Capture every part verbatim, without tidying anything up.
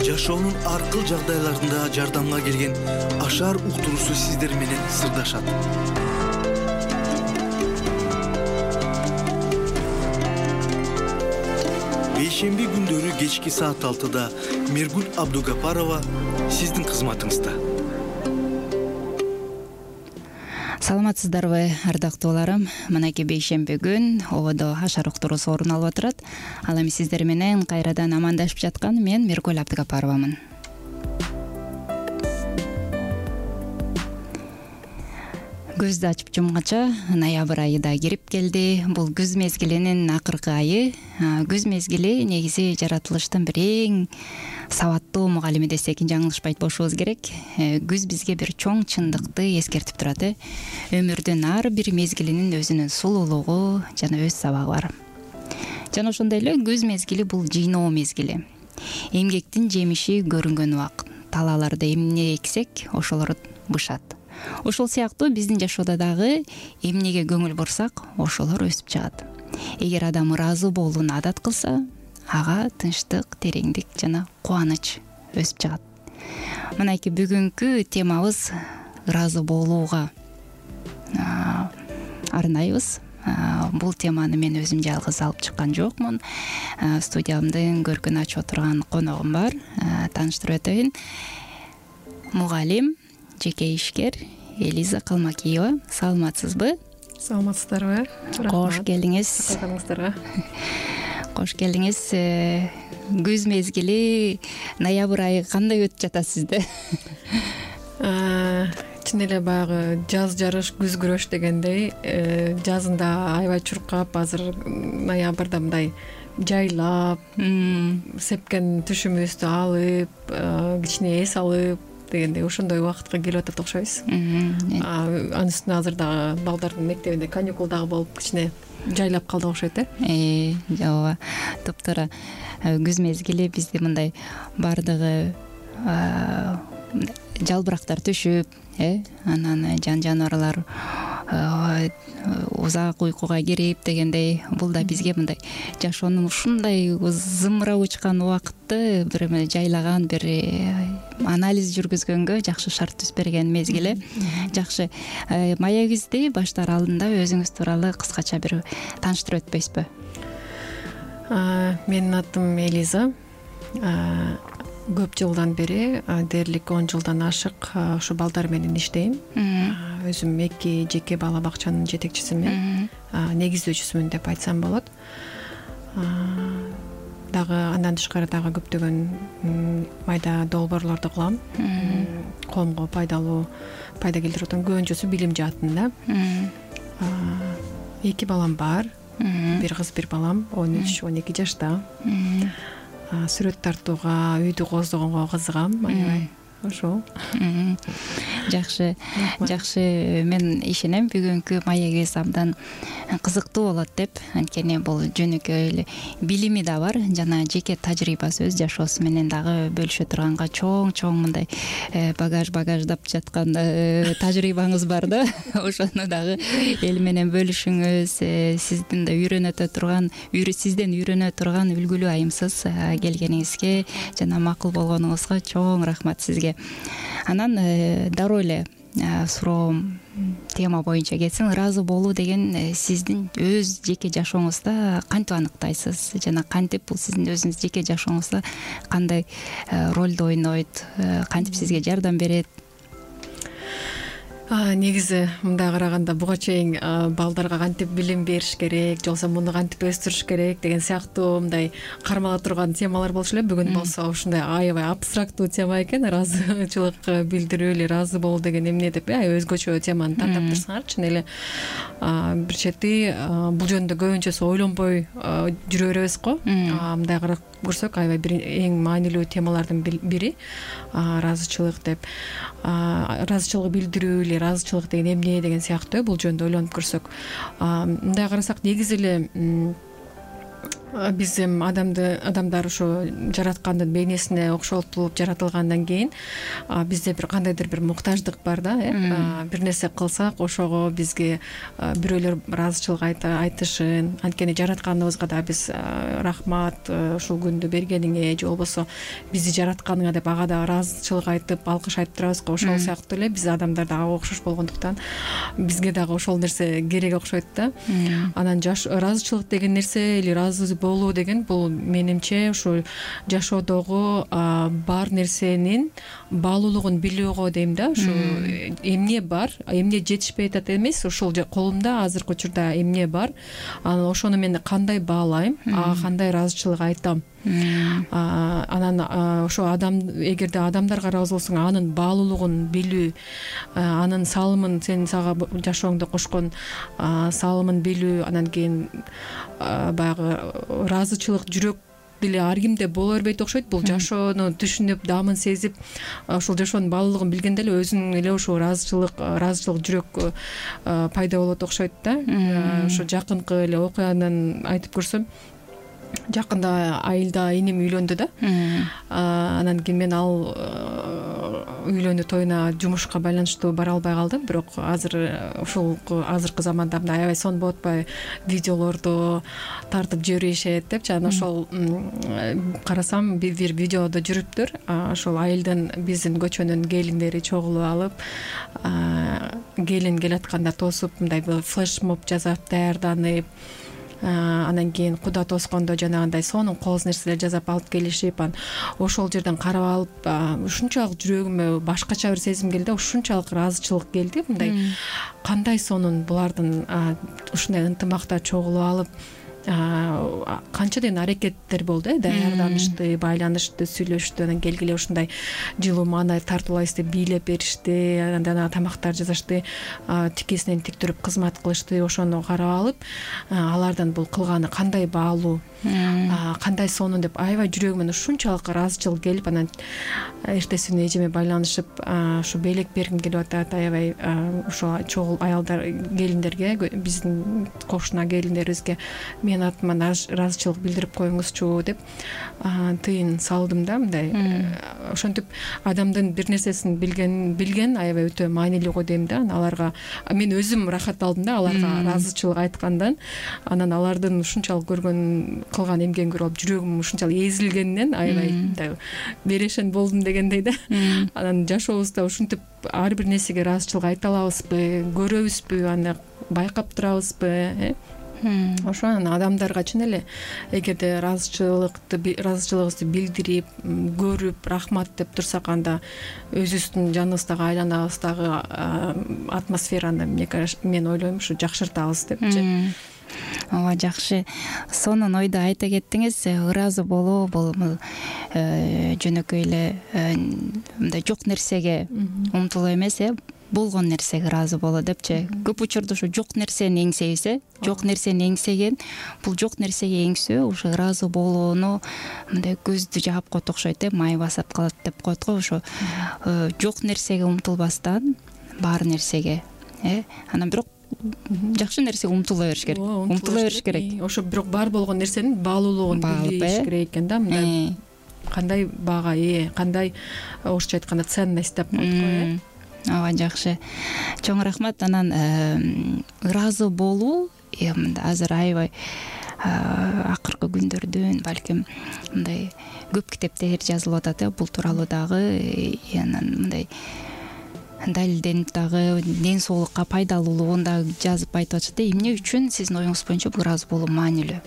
жашоонун ар кыл жагдайларында жардамга келген Ашар уктуруусу сиздер менен сырдашат. Бейшемби күндөрү кечки саат алтыда Мергүл Абдугапарова сиздин кызматыңызда. Саламатсыздарбы, ардактууларым. Мынакей бейшемби күн ободо Ашар уктуруусу орун алып отурат. Ал эми сиздер менен кайрадан амандашып жаткан мен Мергүл Абдугапаровамын. Көздү ачып жумганча ноябрь айы да кирип келди. Бул күз мезгилинин акыркы айы. Күз мезгили негизи жаратылыштын бир эң сабаттуу мугалими десек жаңылышпайт болушубуз керек. Күз бизге бир чоң чындыкты эскертип турат. Өмүрдүн ар бир мезгилинин өзүнүн сулуулугу жана өз сабагы бар. Жана ошондой эле күз мезгили бул жыйноо мезгили. Эмгектин жемиши көрүнгөн убакыт. Талааларда эмне эксек, ошолор бышат. Ошол сыяктуу биздин жашоодо дагы эмнеге көңүл бурсак, ошолор өсүп чыгат. Эгер адам ыраазы болууну адат кылса, ага тынчтык, тереңдик жана кубаныч өсүп чыгат. Мынакей бүгүнкү темабыз ыраазы болууга арнайбыз. Бул теманы мен өзүм жалгыз алып чыккан жокмун. Студиямдын көркүн ачып отурган коногум бар. Тааныштырып өтөйүн. Мугалим, жеке ишкер Элиза Калмакиева. Саламатсызбы? Саламатсыздарбы? Кош келиңиз. Сагалыңыздарга. Кош келиңиз. Күз мезгили, ноябрь айы кандай өтүп жатат сизде? Чын эле баягы жаз жарыш, күз күрөш дегендей, жазында аябай чуркап, азыр ноябрда мындай жайлап, сепкен түшүмүздү алып, кичине эс алып дегендей ошондой убакытка келип атат окшойбуз. Анын үстүнө азыр дагы балдардын мектебинде каникул дагы болуп кичине жайлап калды окшойт э. Ооба, топтора күз мезгили бизде мындай бардыгы жалбырактар түшүп, э, анан жан жаныбарлар узак уйкуга кирип дегендей, бул да бизге мындай жашоонун ушундай зымырап учкан убакытты бир жайлаган, бир анализ жүргүзгөнгө жакшы шарт түз берген мезгили. Жакшы. Маегибизди баштар алдында өзүңүз тууралуу кыскача бир тааныштырып өтпөйсүзбү? Менин атым Элиза. Көп жылдан бери, дээрлик он жылдан ашык ушу балдар менен иштейм. Өзүм эки жеке бала бакчанын жетекчисимин, негиздөөчүсүмүн деп айтсам болот. Дагы андан тышкары дагы көптөгөн майда долбоорлорду кылам. Коомго пайдалуу, пайда келтирип аткан көбүнчөсү билим жаатында. Эки балам бар. Бир кыз, бир балам, он үч он эки жашта. Сүрөт тартууга, үйдү коздогонго кызыгам, аябай. Ошол. Жакшы, жакшы. Мен ишенем бүгүнкү маегибиз абдан кызыктуу болот деп. Анткени бул жөнөкөй эле билими да бар, жана жеке тажрыйбасы өз жашоосу менен дагы бөлүшө турганга чоң-чоң мындай багаж багаждап жаткан тажрыйбаңыз бар да. Ошону дагы эл менен бөлүшүңүз. Сиздин да үйрөнөтө турган, сизден үйрөнө турган үлгүлүү айымсыз келгениңизге жана макул болгонуңузга чоң рахмат сизге. Анан дароо эле суроом тема боюнча кетсин. Ыраазы болуу деген сиздин өз жеке жашооңузда кантип аныктайсыз жана кантип бул сиздин өзүңүз жеке жашооңузда кандай ролду ойнойт, кантип сизге жардам берет? Негизи мындай караганда буга чейин балдарга кантип билим бериш керек, же болбосо муну кантип өстүрүш керек деген сыяктуу мындай кармала турган темалар болчу эле. Бүгүн болсо ушундай аябай абстрактуу тема экен. Ыраазычылык билдирүү эле, ыраазы болуу деген эмне деп аябай өзгөчө теманы тандап турсаңар, чын эле бир чети бул жөнүндө көбүнчөсү ойлонбой жүрө беребиз го. Мындай карап көрсөк, аябай бир эң маанилүү темалардын бири ыраазычылык деп. Ыраазычылык билдирүү эле, ыраазычылык деген эмне деген сыяктуу бул жөнүндө ойлонуп көрсөк, мындай карасак негизи эле биз эми адамды адамдар ошо жараткандын бейнесине окшолтулуп жаратылгандан кийин бизде бир кандайдыр бир муктаждык бар да, э бир нерсе кылсак ошого бизге бирөөлөр ыраазычылык айтышын, анткени жаратканыбызга да биз рахмат ушул күндү бергениңе же болбосо бизди жаратканыңа деп ага да ыраазычылык айтып алкыш айтып турабыз го. Ошол сыяктуу эле биз адамдар да ага окшош болгондуктан бизге дагы ошол нерсе керек окшойт да. Анан жаш ыраазычылык деген нерсе или ыраазы болуу деген бул менимче ушу жашоодогу бар нерсенин баалуулугун билүүгө дейм да. Ушу эмне бар, эмне жетишпей атат эмес, ушул колумда азыркы учурда эмне бар, анан ошону мен кандай баалайм, ага кандай ыраазычылык айтам. Анан ошо адам, эгерде адамдар карабыз болсоң, анын баалуулугун билүү, анын салымын, сен сага жашооңдо кошкон салымын билүү, анан кийин баягы ыраазычылык жүрөк деле ар кимде боло бербейт окшойт. Бул жашоону түшүнүп, даамын сезип, ошол жашоонун баалуулугун билгенде эле өзүнүн эле ошо ыраазычылык ыраазычылык жүрөк пайда болот окшойт да. Ошо жакынкы эле окуядан айтып көрсөм, жакында айылда иним үйлөндү да. Анан кийин мен ал үйлөнүү тоюна жумушка байланыштуу бара албай калдым. Бирок азыр ушул азыркы заманда мындай аябай сонбоп атпайбы, видеолорду тартып жиберишет депчи. Анан ошол карасам бир видеодо жүрүптүр. Ошол айылдын биздин көчөнүн келиндери чогулуп алып, келин келатканда тосуп, мындай флешмоб жасап даярданып, анан кийин куда тоскондо жанагындай сонун кооз нерселер жасап алып келишип, анан ошол жерден карап алып ушунчалык жүрөгүмө башкача бир сезим келди, ушунчалык ыраазычылык келди. Мындай кандай сонун булардын ушундай ынтымакта чогулуп алып канча ден аракеттер болду, э даярданышты, байланышты, сүйлөштү, анан келгиле ушундай жылуу маанай тартуулайбыз деп бийлеп беришти, анан тамактар жасашты, тикесинен тик туруп кызмат кылышты. Ошону карап алып, алардын бул кылганы кандай баалуу, кандай сонун деп аябай жүрөгүмөн ушунчалык ыраазычылык келип, анан эртеси күнү эжеме байланышып, ушу белек бергим келип атат, аябай ошо чогул аялдар, келиндерге, биздин кошуна келиндерибизге мен атыман ыраазычылык билдирип коюңузчу деп тыйын салдым да. Мындай ошентип адамдын бир нерсесин билген билген аябай өтө маанилүү го дейм да. Аларга мен өзүм рахат алдым да, аларга ыраазычылык айткандан. Анан алардын ушунчалык көргөн кылган эмгегин көрүп алып жүрөгүм ушунчалык эзилгенинен аябай мындай берешен болдум дегендей да. Анан жашообузда ушинтип ар бир нерсеге ыраазычылык айта алабызбы, көрөбүзбү, аны байкап турабызбы, э ошо анан адамдарга чын эле эгерде ыраазычылыкты ыраазычылыгыбызды билдирип, көрүп, рахмат деп турсак, анда өзүбүздүн жаныбыздагы, айланабыздагы атмосфераны мен ойлойм ушу жакшыртабыз депчи. Ооба, жакшы. Сонун ойду айта кеттиңиз. Ыраазы болуу бул жөнөкөй эле мындай жок нерсеге умтулуу эмес, э болгон нерсеге ыраазы болуу депчи. Көп учурда ушу жок нерсени эңсейбиз, э жок нерсени эңсеген, бул жок нерсеге эңсөө ушу ыраазы болууну мындай көздү жаап коет окшойт, э май басып калат деп коет го. Ошо жок нерсеге умтулбастан бар нерсеге, э анан бирок жакшы нерсеге умтула бериш керек. Умтула бериш керек. Ошо бирок бар болгон нерсенин баалуулугун билиш керек экен да. Мындай кандай баага ээ, кандай орусча айтканда ценность деп коет го, э. Ооба, жакшы. Чоң рахмат. Анан ыраазы болуу азыр аябай акыркы күндөрдөн балким мындай көп китептер жазылып атат, э бул тууралуу дагы. Анан мындай далилденип дагы ден соолукка пайдалуулугун дагы жазып айтып атышат. Эмне үчүн сиздин оюңуз боюнча бул ыраазы болуу маанилүү?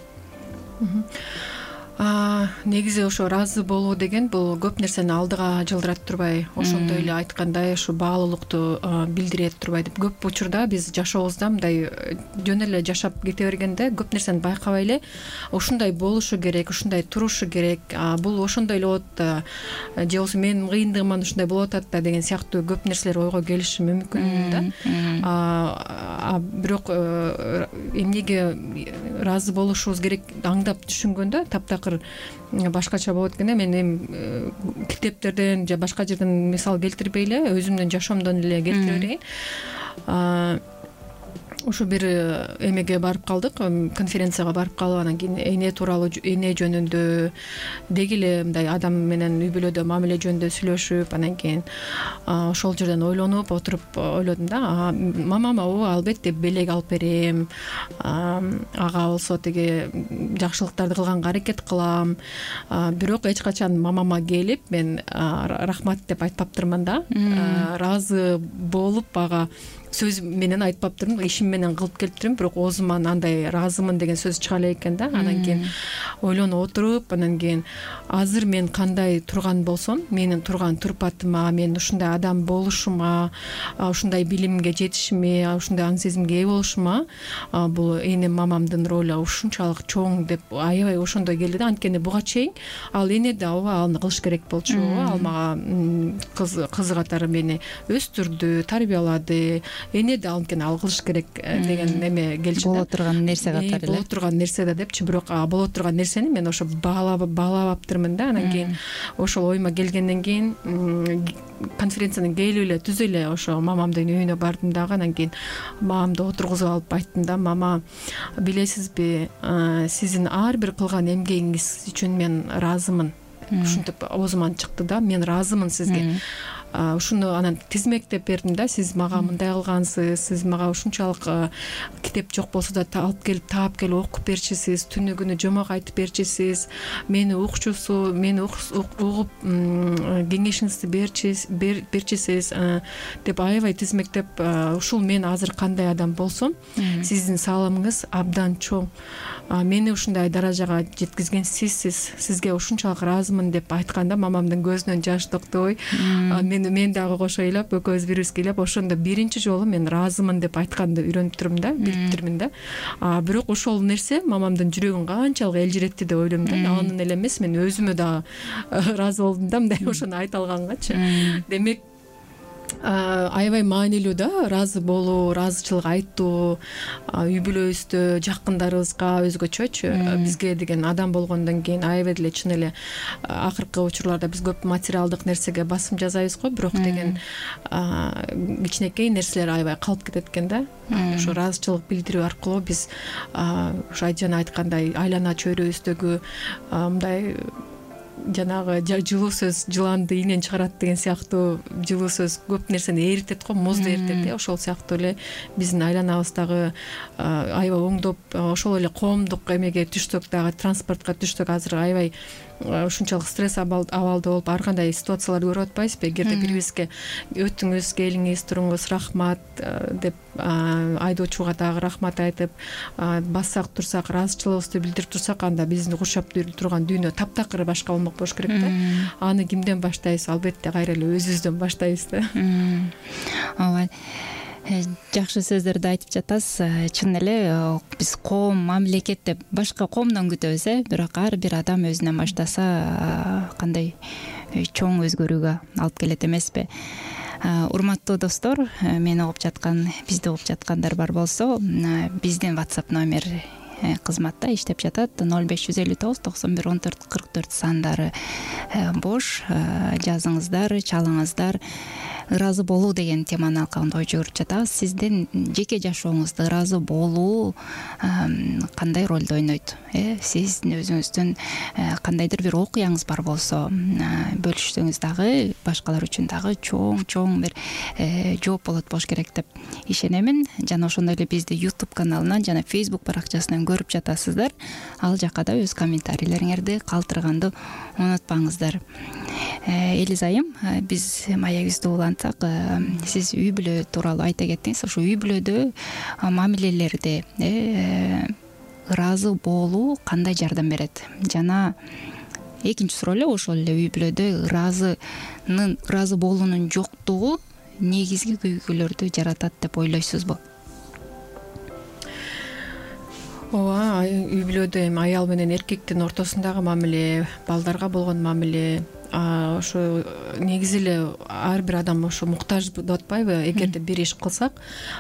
Негизи ошо ыраазы болуу деген бул көп нерсени алдыга жылдырат турбай, ошондой эле айткандай ушу баалуулукту билдире турбай деп. Көп учурда биз жашообузда мындай жөн эле жашап кете бергенде көп нерсени байкабай эле ушундай болушу керек, ушундай турушу керек, бул ошондой эле болот да, же болбосо менин кыйындыгыман ушундай болуп атат да деген сыяктуу көп нерселер ойго келиши мүмкүн да. Бирок эмнеге ыраазы болушубуз керек аңдап түшүнгөндө таптакыр башкача болот экен. Мен эми китептерден же башка жерден мисал келтирбей эле өзүмдүн жашоомдон эле келтире берейин. Ушу бир эмеге барып калдык, конференцияга барып калып, анан кийин эне тууралуу, эне жөнүндө деги эле мындай адам менен үй бүлөдө мамиле жөнүндө сүйлөшүп, анан кийин ошол жерден ойлонуп отуруп ойлодум да, мамама ооба албетте белек алып берем, ага болсо тиги жакшылыктарды кылганга аракет кылам, бирок эч качан мамама келип мен рахмат деп айтпаптырмын да, ыраазы болуп ага сөз менен айтпаптырмын, ишим менен кылып келиптирмин, бирок оозуман андай ыраазымын деген сөз чыга элек экен да. Анан кийин ойлонуп отуруп, анан кийин азыр мен кандай турган болсом, менин турган турпатыма, мен ушундай адам болушума, ушундай билимге жетишиме, ушундай аң сезимге ээ болушума бул энем мамамдын ролу ушунчалык чоң деп аябай ошондой келди да. Анткени буга чейин ал эне да ооба аны кылыш керек болчу, ал мага кыз кызы катары мени өстүрдү, тарбиялады, эне да анткени ал кылыш керек деген эме келчү да. Боло турган нерсе катары эле. Боло турган нерсе да депчи, бирок боло турган нерсени мен ошо баалабаптырмын да. Анан кийин ошол оюма келгенден кийин конференциядан келип эле түз эле ошо мамамдын үйүнө бардым дагы. Анан кийин мамамды отургузуп алып айттым да, мама, билесизби, сиздин ар бир кылган эмгегиңиз үчүн мен ыраазымын. Ушинтип оозуман чыкты да, мен ыраазымын сизге. Ушуну анан тизмектеп бердим да, сиз мага мындай кылгансыз, сиз мага ушунчалык китеп жок болсо да алып келип таап келип окуп берчисиз, түнү күнү жомок айтып берчисиз, мени укчусу, мени угуп кеңешиңизди берчисиз деп аябай тизмектеп, ушул мен азыр кандай адам болсом, сиздин салымыңыз абдан чоң. Мени ушундай даражага жеткизген сизсиз, сизге ушунчалык ыраазымын деп айтканда мамамдын көзүнөн жаш токтобой, мен мен дагы кошо ыйлап, экөөбүз бири бирибизге ыйлап, ошондо биринчи жолу мен ыраазымын деп айтканды үйрөнүптүрмүн да, билиптирмин да. Бирок ошол нерсе мамамдын жүрөгүн канчалык элжиретти деп ойлойм да. Анын эле эмес, мен өзүмө да ыраазы болдум да, мындай ошону айта алгангачы. Демек аябай маанилүү да, ыраазы болуу, ыраазычылык айтуу, үй бүлөбүздө жакындарыбызга өзгөчөчү бизге деген адам болгондон кийин аябай эле чын эле акыркы учурларда биз көп материалдык нерсеге басым жасайбыз го, бирок деген кичинекей нерселер аябай калып кетет экен да. Ошо ыраазычылык билдирүү аркылуу биз ошо жана айткандай айлана чөйрөбүздөгү мындай жанагы жылуу сөз жыланды ийнен чыгарат деген сыяктуу жылуу сөз көп нерсени эритет го, музду эритет э. Ошол сыяктуу эле биздин айланабыздагы аябай оңдоп, ошол эле коомдук эмеге түшсөк дагы, транспортко түшсөк, азыр аябай ушунчалык стресс абалда болуп ар кандай ситуацияларды көрүп атпайсызбы? Эгерде бирибизге өтүңүз, келиңиз, туруңуз, рахмат деп айдоочуга дагы рахмат айтып, бассак турсак, ыраазычылыгыбызды билдирип турсак, анда биздин курчап турган дүйнө таптакыр башка болмок болуш керек да. Аны кимден баштайбыз? Албетте кайра эле өзүбүздөн баштайбыз да. Ооба. Жакшы сөздөрдү айтып жатасыз. Чын эле биз коом, мамлекет деп башка коомдон күтөбүз э, бирок ар бир адам өзүнөн баштаса кандай чоң өзгөрүүгө алып келет эмеспи? Урматтуу достор, мени угуп жаткан, бизди угуп жаткандар бар болсо, биздин WhatsApp номер кызматта иштеп жатат. ноль беш жүз элүү тогуз токсон бир он төрт кырк төрт сандары бош. Жазыңыздар, чалыңыздар. Ыраазы болуу деген теманын алкагында ой жүгүрүп жатабыз. Сиздин жеке жашооңузда ыраазы болуу кандай ролду ойнойт? Э, сиз өзүңүздүн кандайдыр бир окуяңыз бар болсо, бөлүшсөңүз дагы башкалар үчүн дагы чоң-чоң бир жооп болот болуш керек деп ишенемин. Жана ошондой эле бизди YouTube каналынан жана Facebook баракчасынан көрүп жатасыздар. Ал жакка да өз комментарийлериңерди калтырганды унутпаңыздар. Элиз айым, биз маегибизди улантсак, сиз үй бүлө тууралуу айта кеттиңиз. Ошо үй бүлөдө мамилелерде ыраазы болуу кандай жардам берет? Жана экинчи суроо эле ошол эле үй бүлөдө ыраазынын ыраазы болуунун жоктугу негизги көйгөйлөрдү жаратат деп ойлойсузбу? Ооба, үй бүлөдө эми аял менен эркектин ортосундагы мамиле, балдарга болгон мамиле, ошо негизи эле ар бир адам ошо муктаж деп атпайбы, эгерде бир иш кылсак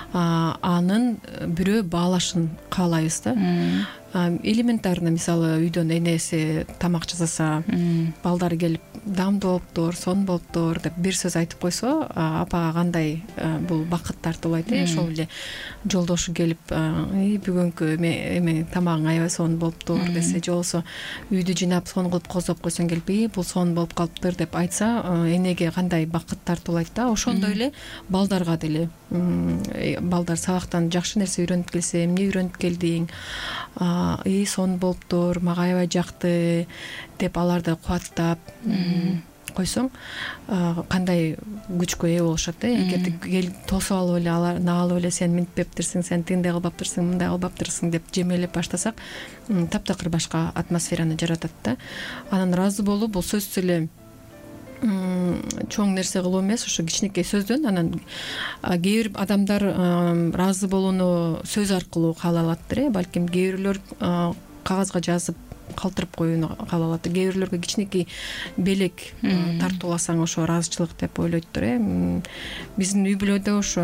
анын бирөө баалашын каалайбыз да. Элементарно, мисалы үйдөн энеси тамак жасаса, балдары келип дам болуптур, сон болуптур деп бир сөз айтып койсо, апага кандай бул бакыт тартуулайт. Ошол эле жолдошу келип, бүгүнкү эме тамагың аябай сон болуптур десе, же болбосо үйдү жыйнап сон кылып козоп койсоң келип, бул сон болуп калыптыр деп айтса, энеге кандай бакыт тартуулайт да. Ошондой эле балдарга деле, балдар сабактан жакшы нерсе үйрөнүп келсе, эмне үйрөнүп келдиң, и сон болуптур, мага аябай жакты деп аларды кубаттап койсоң, кандай күчкө ээ болушат да. Эгерде кел тосуп алып эле, аларды алып эле сен минтип бептирсиң, сен тигиндей кылбаптырсың, мындай кылбаптырсың деп жемелеп баштасак, таптакыр башка атмосфераны жаратат да. Анан ыраазы болуу бул сөзсүз эле чоң нерсе кылуу эмес, ошо кичинекей сөздөн. Анан кээ бир адамдар ыраазы болууну сөз аркылуу каалалаттыр, балким кээ бирлөр кагазга жазып калтырып коюуну каалалат. Кээ бирлөргө кичинекей белек тартууласаң ошо ыраазычылык деп ойлойттур. Биздин үй бүлөдө ошо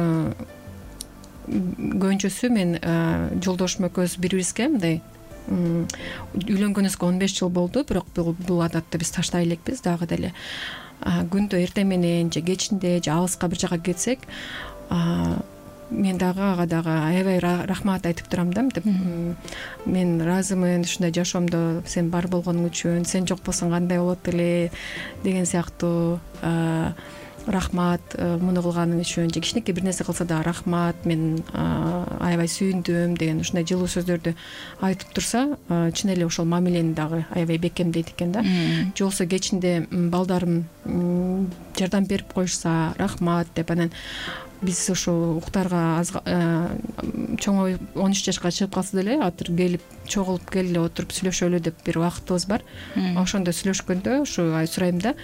көбүнчөсү мен жолдошум экөөбүз бири-бирибизге мындай үйлөнгөнүбүзгө он беш жыл болду, бирок бул адатты биз таштай элекпиз дагы деле. Күндө эртең менен же кечинде же алыска бир жака кетсек, мен дагы ага дагы аябай рахмат айтып турам да. Мен ыраазымын ушундай жашоомдо сен бар болгонуң үчүн, сен жок болсоң кандай болот эле деген сыяктуу рахмат, муну кылганың үчүн, же кичинекей бир нерсе кылса да рахмат, мен аябай сүйүндүм деген ушундай жылуу сөздөрдү айтып турса, чын эле ошол мамилени дагы аябай бекемдейт экен да. Же болбосо кечинде балдарым жардам берип коюшса, рахмат деп, анан биз ошо уктарга чоңой он үч жашка чыгып калса деле атыр келип чогулуп келе отуруп сүйлөшөлү деп бир убактыбыз бар. Ошондо сүйлөшкөндө ушу сурайм да,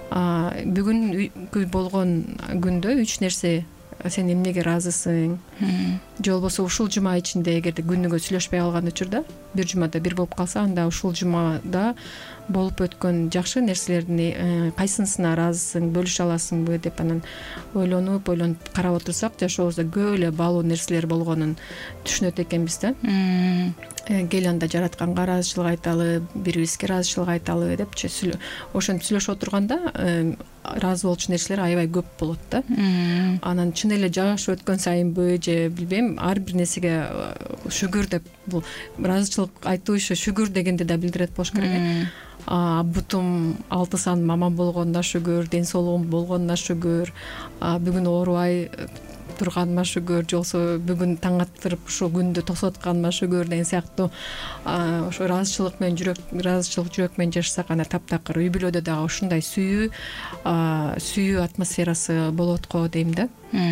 бүгүнкү болгон күндө үч нерсе сен эмнеге ыраазысың, же болбосо ушул жума ичинде эгерде күнүгө сүйлөшпөй калган учурда, бир жумада бир болуп калса, анда ушул жумада болуп өткөн жакшы нерселердин кайсынысына ыраазысың, бөлүшө аласыңбы деп анан ойлонуп ойлонуп карап отурсак, жашообузда көп эле баалуу нерселер болгонун түшүнөт экенбиз да. Кел анда жаратканга ыраазычылык айталы, бири-бирибизге ыраазычылык айталы депчи ошентип сүйлөшүп отурганда ыраазы болчу нерселер аябай көп болот да. Анан чын эле жаш өткөн сайынбы же билбейм, ар бир нерсеге шүгүр деп, бул ыраазычылык айтуу ишу шүгүр дегенди да билдирет болуш керек. Бутум алты сан мамам болгонуна шүгүр, ден соолугум болгонуна шүгүр, бүгүн оорубай турганыма шүгүр, же болбосо бүгүн таң аттырып ушу күндү тосуп атканыма шүгүр деген сыяктуу ошо ыраазычылык менен жүрөк ыраазычылык жүрөк менен жашасак, ана таптакыр үй бүлөдө дагы ушундай сүйүү сүйүү атмосферасы болот го дейм да.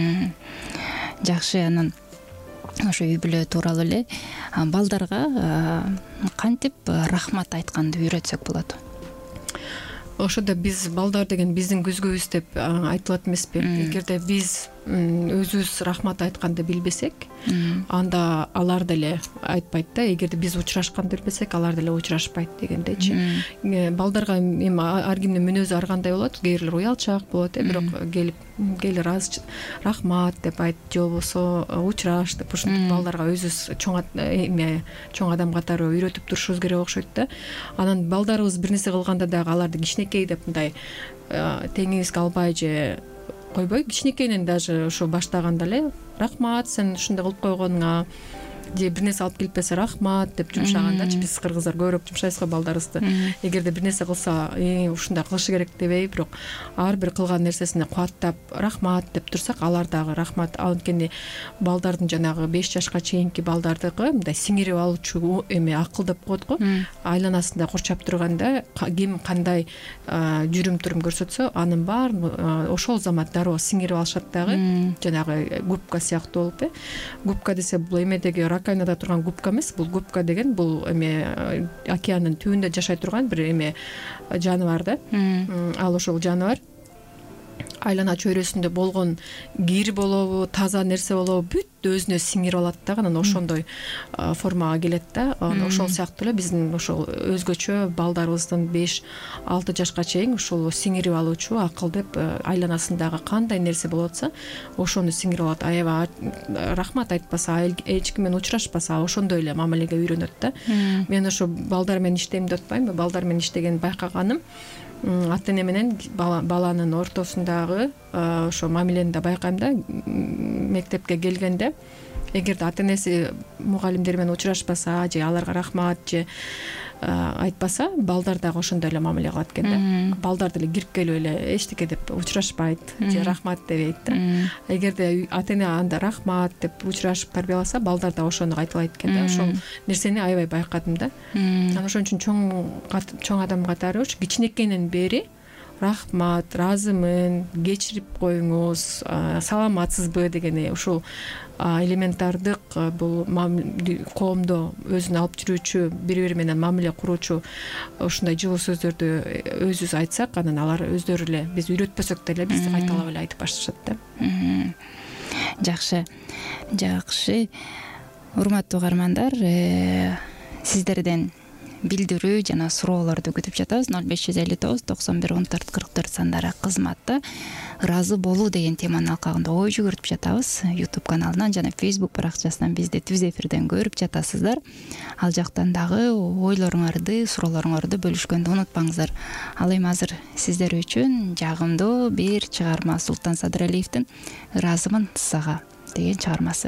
Жакшы. Анан ошо үй бүлө тууралуу эле балдарга кантип рахмат айтканды үйрөтсөк болот? Ошодо биз балдар деген биздин күзгүбүз деп айтылат эмеспи? Эгерде биз өзүбүз рахмат айтканды билбесек, анда алар деле айтпайт да. Эгерде биз учурашканды билбесек, алар деле учурашпайт дегендейчи. Балдарга эми ар кимдин мүнөзү ар кандай болот. Кээ бирлер уялчаак болот, бирок келип кел ыраазы рахмат деп айт, же болбосо учураш деп, ушинтип балдарга өзүбүз чоң эме чоң адам катары үйрөтүп турушубуз керек окшойт да. Анан балдарыбыз бир нерсе кылганда дагы аларды кичинекей деп мындай теңибизге албай же койбой, кичинекейинен даже ошо баштаганда эле рахмат сен ушундай кылып койгонуңа, же бир нерсе алып келип берсе рахмат деп жумшагандачы. Биз кыргыздар көбүрөөк жумшайбыз го балдарыбызды. Эгерде бир нерсе кылса, ушундай кылышы керек дебей, бирок ар бир кылган нерсесине кубаттап рахмат деп турсак, алар дагы рахмат. Анткени балдардын жанагы беш жашка чейинки балдардыкы мындай сиңирип алуучу эме акыл деп коет го. Айланасында курчап турганда ким кандай жүрүм турум көрсөтсө, анын баарын ошол замат дароо сиңирип алышат дагы. Жанагы губка сыяктуу болуп, губка десе бул эмедеги ракайнада турган губка эмес, бул губка деген бул эме океандын түбүндө жашай турган бир эме жаныбар да. Ал ошол жаныбар айлана чөйрөсүндө болгон кир болобу, таза нерсе болобу бүт өзүнө сиңирип алат да, анан ошондой формага келет да. Ошол сыяктуу эле биздин ошол өзгөчө балдарыбыздын беш алты жашка чейин ушул сиңирип алуучу акыл деп айланасындагы кандай нерсе болуп атса ошону сиңирип алат. Аябай рахмат айтпаса, эч ким менен учурашпаса ошондой эле мамилеге үйрөнөт да. Мен ошо балдар менен иштейм деп атпаймынбы, балдар менен иштеген байкаганым ата эне менен баланын ортосундагы ошо мамилени да байкайм да. Мектепке келгенде эгерде ата энеси мугалимдер менен учурашпаса же аларга рахмат же айтпаса, балдар дагы ошондой эле мамиле кылат экен да. Балдар деле кирип келип эле эчтеке деп учурашпайт же рахмат дебейт да. Эгерде ата эне анда рахмат деп учурашып тарбияласа, балдар да ошону кайталайт экен да. Ошол нерсени аябай байкадым да. Анан ошон үчүн чоң чоң адам катары ушу кичинекейинен бери рахмат, ыраазымын, кечирип коюңуз, саламатсызбы деген ушул элементардык бул коомдо өзүн алып жүрүүчү, бири бири менен мамиле куруучу ушундай жылуу сөздөрдү өзүбүз айтсак, анан алар өздөрү эле биз үйрөтпөсөк деле бизди кайталап эле айтып башташат да. Жакшы. Жакшы. Урматтуу угармандар, сиздерден билдирүү жана суроолорду күтүп жатабыз. ноль беш жүз элүү тогуз токсон бир он төрт кырк төрт сандары кызматта ыраазы болуу деген теманын алкагында ой жүгүртүп жатабыз. YouTube каналынан жана Facebook баракчасынан бизди түз эфирден көрүп жатасыздар. Ал жактан дагы ойлоруңарды, суроолоруңарды бөлүшкөндү унутпаңыздар. Ал эми азыр сиздер үчүн жагымдуу бир чыгарма Султан Садыралиевдин «Ыраазымын сага» деген чыгармасы.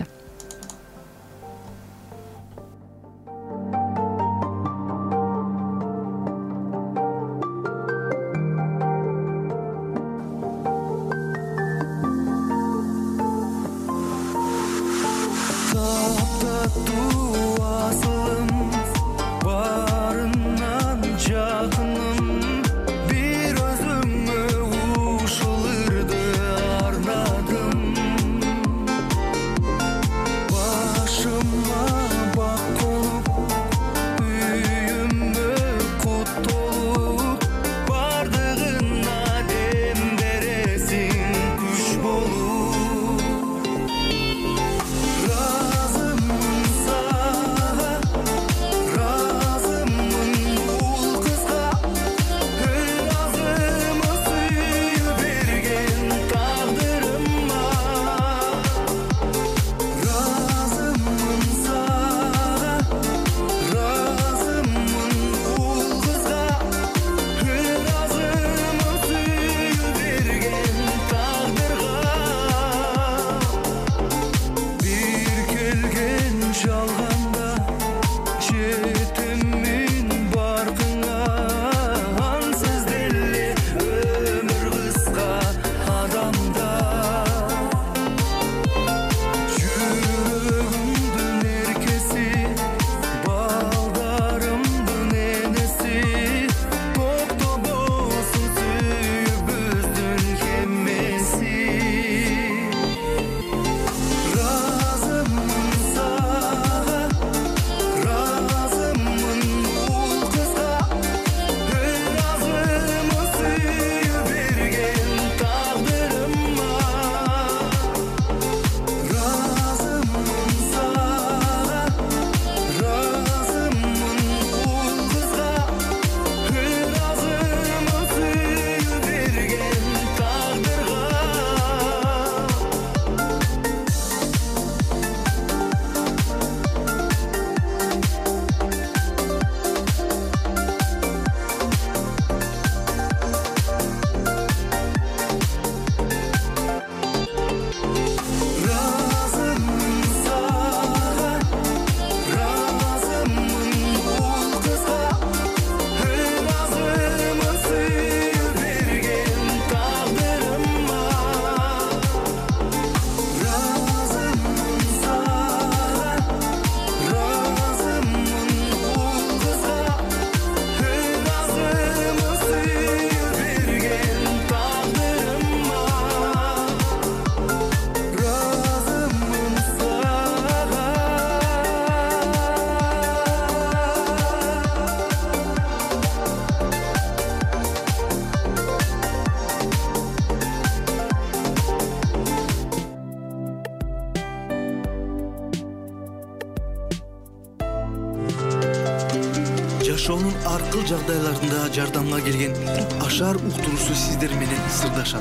жашоонун ар кыл жагдайларында жардамга келген Ашар уктуруусу сиздер менен сырдашат.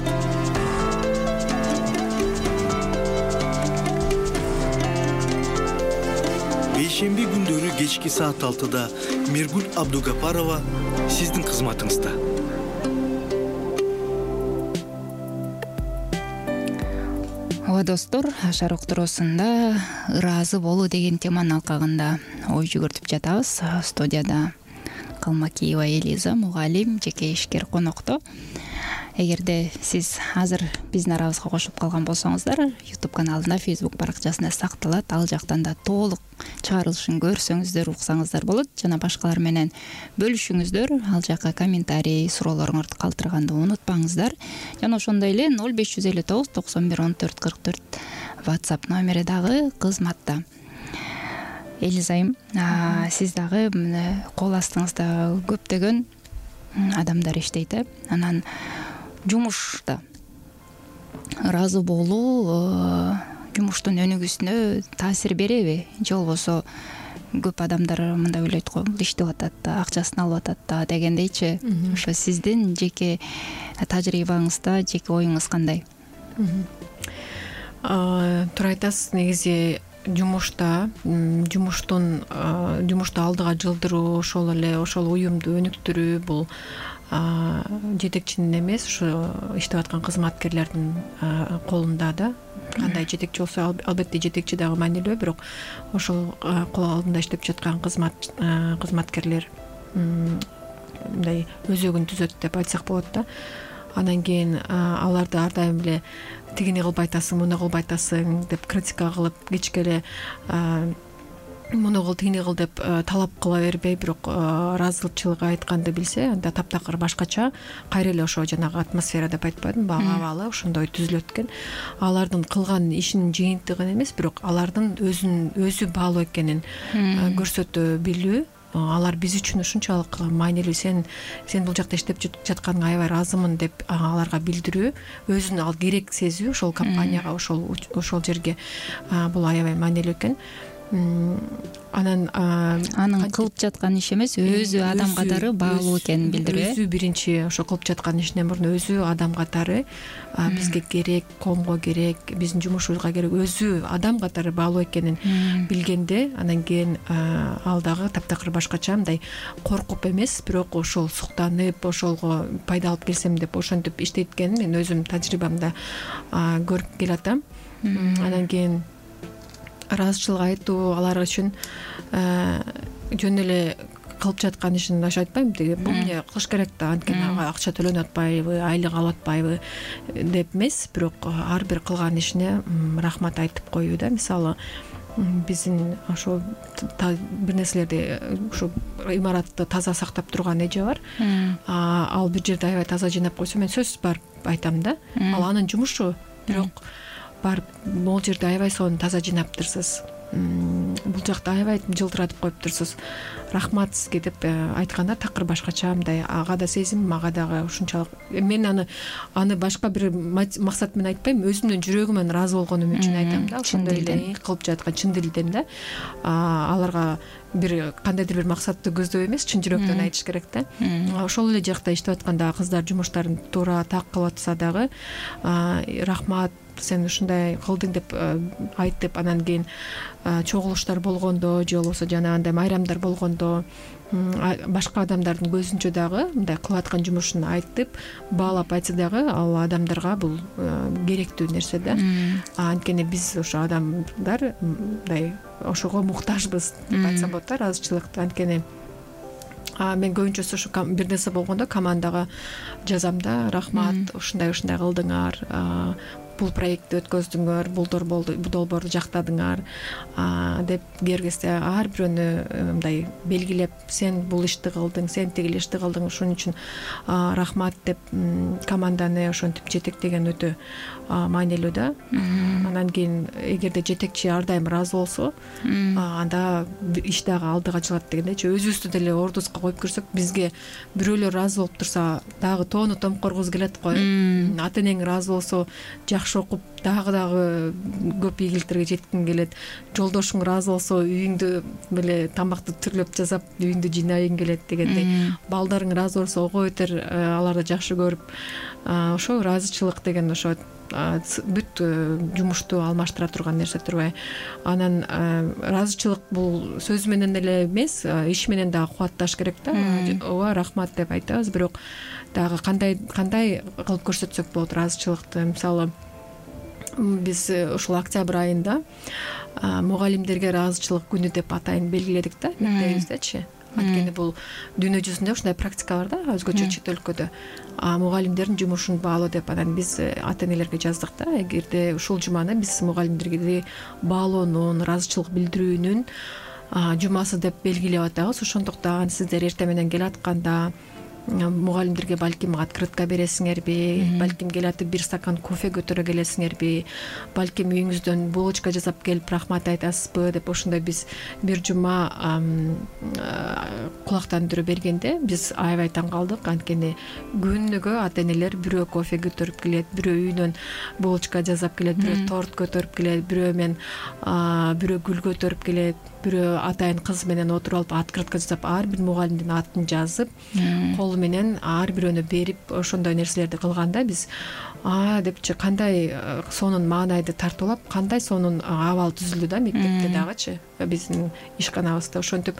Бейшемби күндөрү кечки саат алтыда Миргүл Абдугапарова сиздин кызматыңызда. Ооба достор, Ашар уктуруусунда ыраазы болуу деген теманын алкагында ой жүгүртүп жатабыз. Студияда Калмакиева Элиза, мугалим, жеке ишкер конокто. Эгерде сиз азыр биздин арабызга кошуп калган болсоңуздар, YouTube каналында, Facebook баракчасында сакталат. Ал жактан да толук чыгарылышын көрсөңүздөр, уксаңыздар болот. Жана башкалар менен бөлүшүңүздөр. Ал жакка комментарий, суроолоруңузду калтырганды унутпаңыздар. Жана ошондой эле ноль беш жүз элүү тогуз токсон бир он төрт кырк төрт WhatsApp номери дагы кызматта. Элизайым, сиз дагы кол астыңызда көптөгөн адамдар иштейт. Анан жумушта ыраазы болуу жумуштун өнүгүүсүнө таасир береби? Же болбосо көп адамдар мындай ойлойт го, бул иштеп атат, акчасын алып атат дегендейчи. Ошо сиздин жеке тажрыйбаңызда, жеке оюңуз кандай? Туура айтасыз, негизи жумушта жумуштун жумушту алдыга жылдыруу, ошол эле ошол уюмду өнүктүрүү бул жетекчинин эмес, ушу иштеп аткан кызматкерлердин колунда да. Кандай жетекчи болсо, албетте жетекчи дагы маанилүү, бирок ошол кол алдында иштеп жаткан кызмат кызматкерлер мындай өзөгүн түзөт деп айтсак болот да. Анан кийин аларды ар дайым эле тигини кылбай атасың, муну кылбай атасың деп критика кылып, кечке эле муну кыл, тигини кыл деп талап кыла бербей, бирок ыраазычылык айтканды билсе, анда таптакыр башкача, кайра эле ошо жанагы атмосфера деп айтпадым, абалы ошондой түзүлөт экен. Алардын кылган ишинин жыйынтыгын эмес, бирок алардын өзүн өзү баалуу экенин көрсөтө билүү. Алар биз үчүн ушунчалык маанилүү, сен сен бул жакта иштеп жатканыңа аябай ыраазымын деп аларга билдирүү, өзүн ал керек сезүү ошол компанияга, ошол ошол жерге бул аябай маанилүү экен. Анан анын кылып жаткан иши эмес, өзү адам катары баалуу экенин билдирүү. Өзү биринчи ошо кылып жаткан ишинен мурун өзү адам катары бизге керек, коомго керек, биздин жумушубузга керек, өзү адам катары баалуу экенин билгенде, анан кийин ал дагы таптакыр башкача, мындай коркуп эмес, бирок ошол суктанып, ошолго пайда алып келсем деп ошентип иштейт экенин мен өзүм тажрыйбамда көрүп келатам. Анан кийин ыраазычылык айтуу алар үчүн жөн эле кылып жаткан ишин ошо айтпайм, бул эмне кылыш керек да, анткени ага акча төлөнүп атпайбы, айлык алып атпайбы деп эмес, бирок ар бир кылган ишине рахмат айтып коюу да. Мисалы, биздин ошо бир нерселерди, ушу имаратты таза сактап турган эже бар. Ал бир жерде аябай таза жыйнап койсо, мен сөзсүз барып айтам да. Ал анын жумушу, бирок барып могул жерде аябай сонун таза жыйнаптырсыз, бул жакта аябай жылтыратып коюптурсуз, рахмат сизге деп айтканда такыр башкача, мындай ага да сезим, мага дагы ушунчалык. Мен аны аны башка бир максат менен айтпайм, өзүмдүн жүрөгүмөн ыраазы болгонум үчүн айтам да. Ошондой эле кылып жаткан чын дилден да. Аларга бир кандайдыр бир максатты көздөп эмес, чын жүрөктөн айтыш керек да. Ошол эле жакта иштеп атканда кыздар жумуштарын туура так кылып атса дагы рахмат, сен ушундай кылдың деп айтып, анан кийин чогулуштар болгондо же болбосо жанагындай майрамдар болгондо башка адамдардын көзүнчө дагы мындай кылып аткан жумушун айтып, баалап айтса дагы ал адамдарга бул керектүү нерсе да. Анткени биз ошо адамдар мындай ошого муктажбыз деп айтсам болот да, ыраазычылыкты. Анткени мен көбүнчөсү ушу бир нерсе болгондо командага жазам да, рахмат, ушундай ушундай кылдыңар, бул проектти өткөздүңөр, бул долбоорду жактадыңар деп бергенде ар бирөөнү мындай белгилеп, сен бул ишти кылдың, сен тигил ишти кылдың, ошон үчүн рахмат деп команданы ошентип жетектеген өтө маанилүү да. Анан кийин эгерде жетекчи ар дайым ыраазы болсо, анда иш дагы алдыга жылат дегендейчи. Өзүбүздү деле ордубузга коюп көрсөк, бизге бирөөлөр ыраазы болуп турса, дагы тоону томкоргубуз келет го. Ата энең ыраазы болсо, жакшы окуп дагы дагы көп ийгиликтерге жеткиң келет, жолдошуң ыраазы болсо үйүңдү эле тамакты түрлөп жасап үйүңдү жыйнайың келет дегендей, балдарың ыраазы болсо ого бетер аларды жакшы көрүп, ошо ыраазычылык деген ошо бүт жумушту алмаштыра турган нерсе турбайбы. Анан ыраазычылык бул сөз менен эле эмес, иш менен дагы кубатташ керек да. Ооба, рахмат деп айтабыз, бирок дагы кандай кандай кылып көрсөтсөк болот ыраазычылыкты. Мисалы, биз ушул октябрь айында мугалимдерге ыраазычылык күнү деп атайын белгиледик да, мектебибиздечи. Анткени бул дүйнө жүзүндө ушундай практика бар да, өзгөчө чет өлкөдө. Мугалимдердин жумушун баалоо деп анан биз ата-энелерге жаздык да, эгерде ушул жуманы биз мугалимдерге баалоонун, ыраазычылык билдирүүнүн жумасы деп белгилеп атабыз. Ошондуктан сиздер эртең менен келатканда мугалимдерге балким открытка бересиңерби, балким келатып бир стакан кофе көтөрө келесиңерби, балким үйүңүздөн булочка жасап келип рахмат айтасызбы деп ошондой биз бир жума кулактандыруу бергенде биз аябай таң калдык. Анткени күнүгө ата-энелер бирөө кофе көтөрүп келет, бирөө үйүнөн булочка жасап келет, бирөө торт көтөрүп келет, бирөө мен бирөө гүл көтөрүп келет, бирөө атайын кыз менен отуруп алып открытка жасап ар бир мугалимдин атын жазып колу менен ар бирөөнө берип ошондой нерселерди кылганда биз а депчи кандай сонун маанайды тартуулап, кандай сонун абал түзүлдү да мектепте дагычы, биздин ишканабызда. Ошентип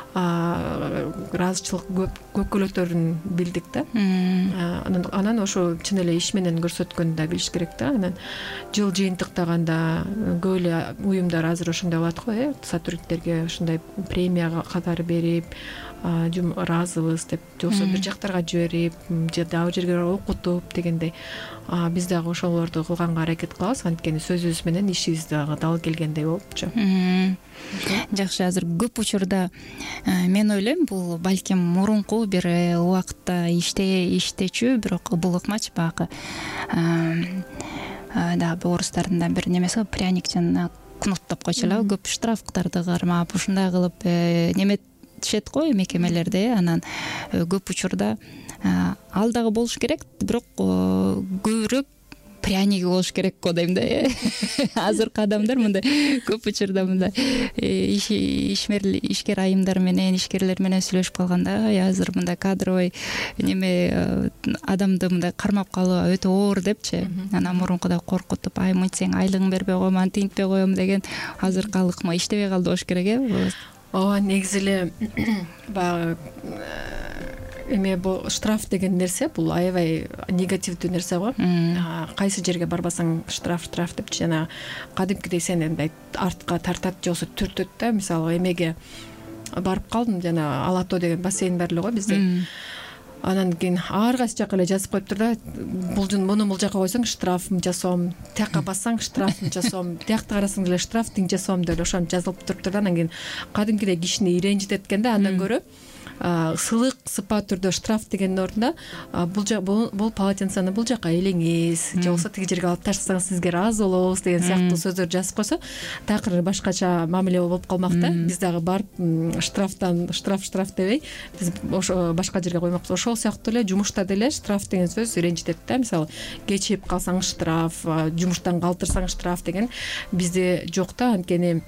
ыраазычылык көкөлөтөрүн билдик да. Анан ошо чын эле иш менен көрсөткөндү да билиш керек да. Анан жыл жыйынтыктаганда көп эле уюмдар азыр ошондой болот го, э, сотрудниктерге ушундай премия катары берип, ыраазыбыз деп, жоксо бир жактарга жиберип, же дагы жерге окутуп дегендей. Биз дагы ошолорду кылганга аракет кылабыз, анткени сөзүбүз менен ишибиз дагы дал келгендей болупчу. Жакшы, азыр көп учурда мен ойлойм, бул балким мурунку бир убакытта иштечү, бирок бул ыкмач багы дагы орустардын да бир немеси пряник жана кнут деп койчу эле, көп штрафтарды кармап ушундай кылып неметишет го мекемелерде. Анан көп учурда ал дагы болуш керек, бирок көбүрөөк пряники болуш керек го дейм да. Азыркы адамдар мындай көп учурда мындай ишкер айымдар менен, ишкерлер менен сүйлөшүп калганда, азыр мындай кадровый неме адамды мындай кармап калуу өтө оор депчи. Анан мурункудай коркутуп, ай мынтсең айлыгын бербей коем, антинтпей коем деген азыркы ыкма иштебей калды болуш керек, э. Ооба, негизи эле баягы эме бул штраф деген нерсе бул аябай негативдүү нерсе го. Кайсы жерге барбасаң штраф штраф деп жана кадимкидей сени мындай артка тартат, жоксо түртөт да. Мисалы эмеге барып калдым, жана Алато деген бассейн бар эле го бизде. Анан кийин ар кайсы жака эле жазып коюптур да, бул муну бул жака койсоң штраф мынча сом, тияка бассаң штраф мынча сом, тиякты карасаң деле штраф тиңче сом деп ошентип жазылып туруптур да. Анан кийин кадимкидей кишини иренжитет экен да. Андан көрө сылык сыпа түрдө штраф дегендин ордуна бул бул полотенцени бул жака илиңиз, же болбосо тиги жерге алып таштасаңыз сизге ыраазы болобуз деген сыяктуу сөздөрдү жазып койсо такыр башкача мамиле болуп калмак да. Биз дагы барып штрафтан штраф штраф дебей биз ошо башка жерге коймокпуз. Ошол сыяктуу эле жумушта деле штраф деген сөз ренжитет да. Мисалы кечип калсаң штраф, жумуштан калтырсаң штраф деген бизде жок да. Анткени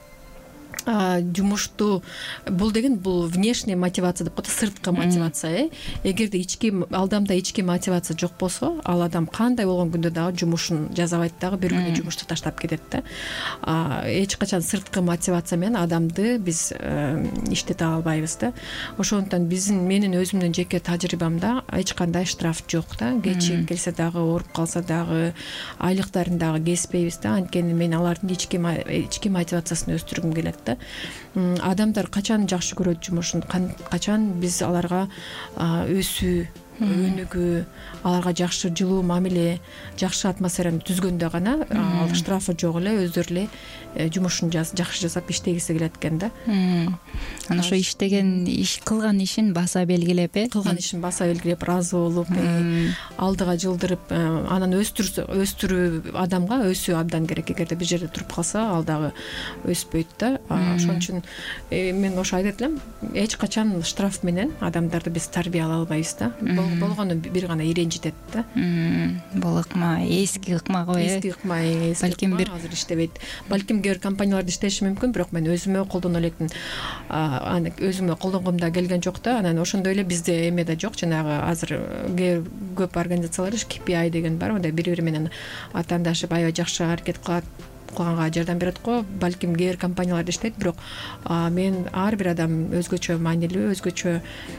жумушту бул деген бул внешняя мотивация деп коет, сырткы мотивация. Эгерде ички алдамда ички мотивация жок болсо, ал адам кандай болгон күндө дагы жумушун жасабайт дагы, бир күнү жумушту таштап кетет да. Эч качан сырткы мотивация менен адамды биз иштете албайбыз да. Ошондуктан биздин менин өзүмдүн жеке тажрыйбамда эч кандай штраф жок да. Кечип келсе дагы, ооруп калса дагы, айлыктарын дагы кеспейбиз да. Анткени мен алардын ички ички мотивациясын өстүргүм келет да. Адамдар качан жакшы көрөт жумушун, качан биз аларга өсүү, өнүгүү, аларга жакшы жылуу мамиле, жакшы атмосфераны түзгөндө гана ал штрафы жок эле өздөрү эле жумушун жакшы жасап иштегиси келет экен да. Анан ошо иштеген иш кылган ишин баса белгилеп, э, кылган ишин баса белгилеп, ыраазы болуп, алдыга жылдырып, анан өстүрсө, өстүрүү адамга өсүү абдан керек. Эгерде бир жерде туруп калса, ал дагы өспөйт да. Ошон үчүн мен ошо айтат элем, эч качан штраф менен адамдарды биз тарбиялай албайбыз да. болгону бир гана иренжитет да. Бул ыкма эски ыкма го э. Эски ыкма, Балким бир азыр иштебейт. Балким кээ бир компанияларда иштеши мүмкүн, бирок мен өзүмө колдоно электин, аны өзүмө колдонгом да келген жок да. Анан ошондой эле бизде эме да жок, жанагы азыр кээ көп организациялар кей пи ай деген бар, мындай бири-бири менен атаандашып аябай жакшы аракет кылат кылганга жардам берет го. Балким кээ бир компанияларда иштейт, бирок мен ар бир адам өзгөчө маанилүү, өзгөчө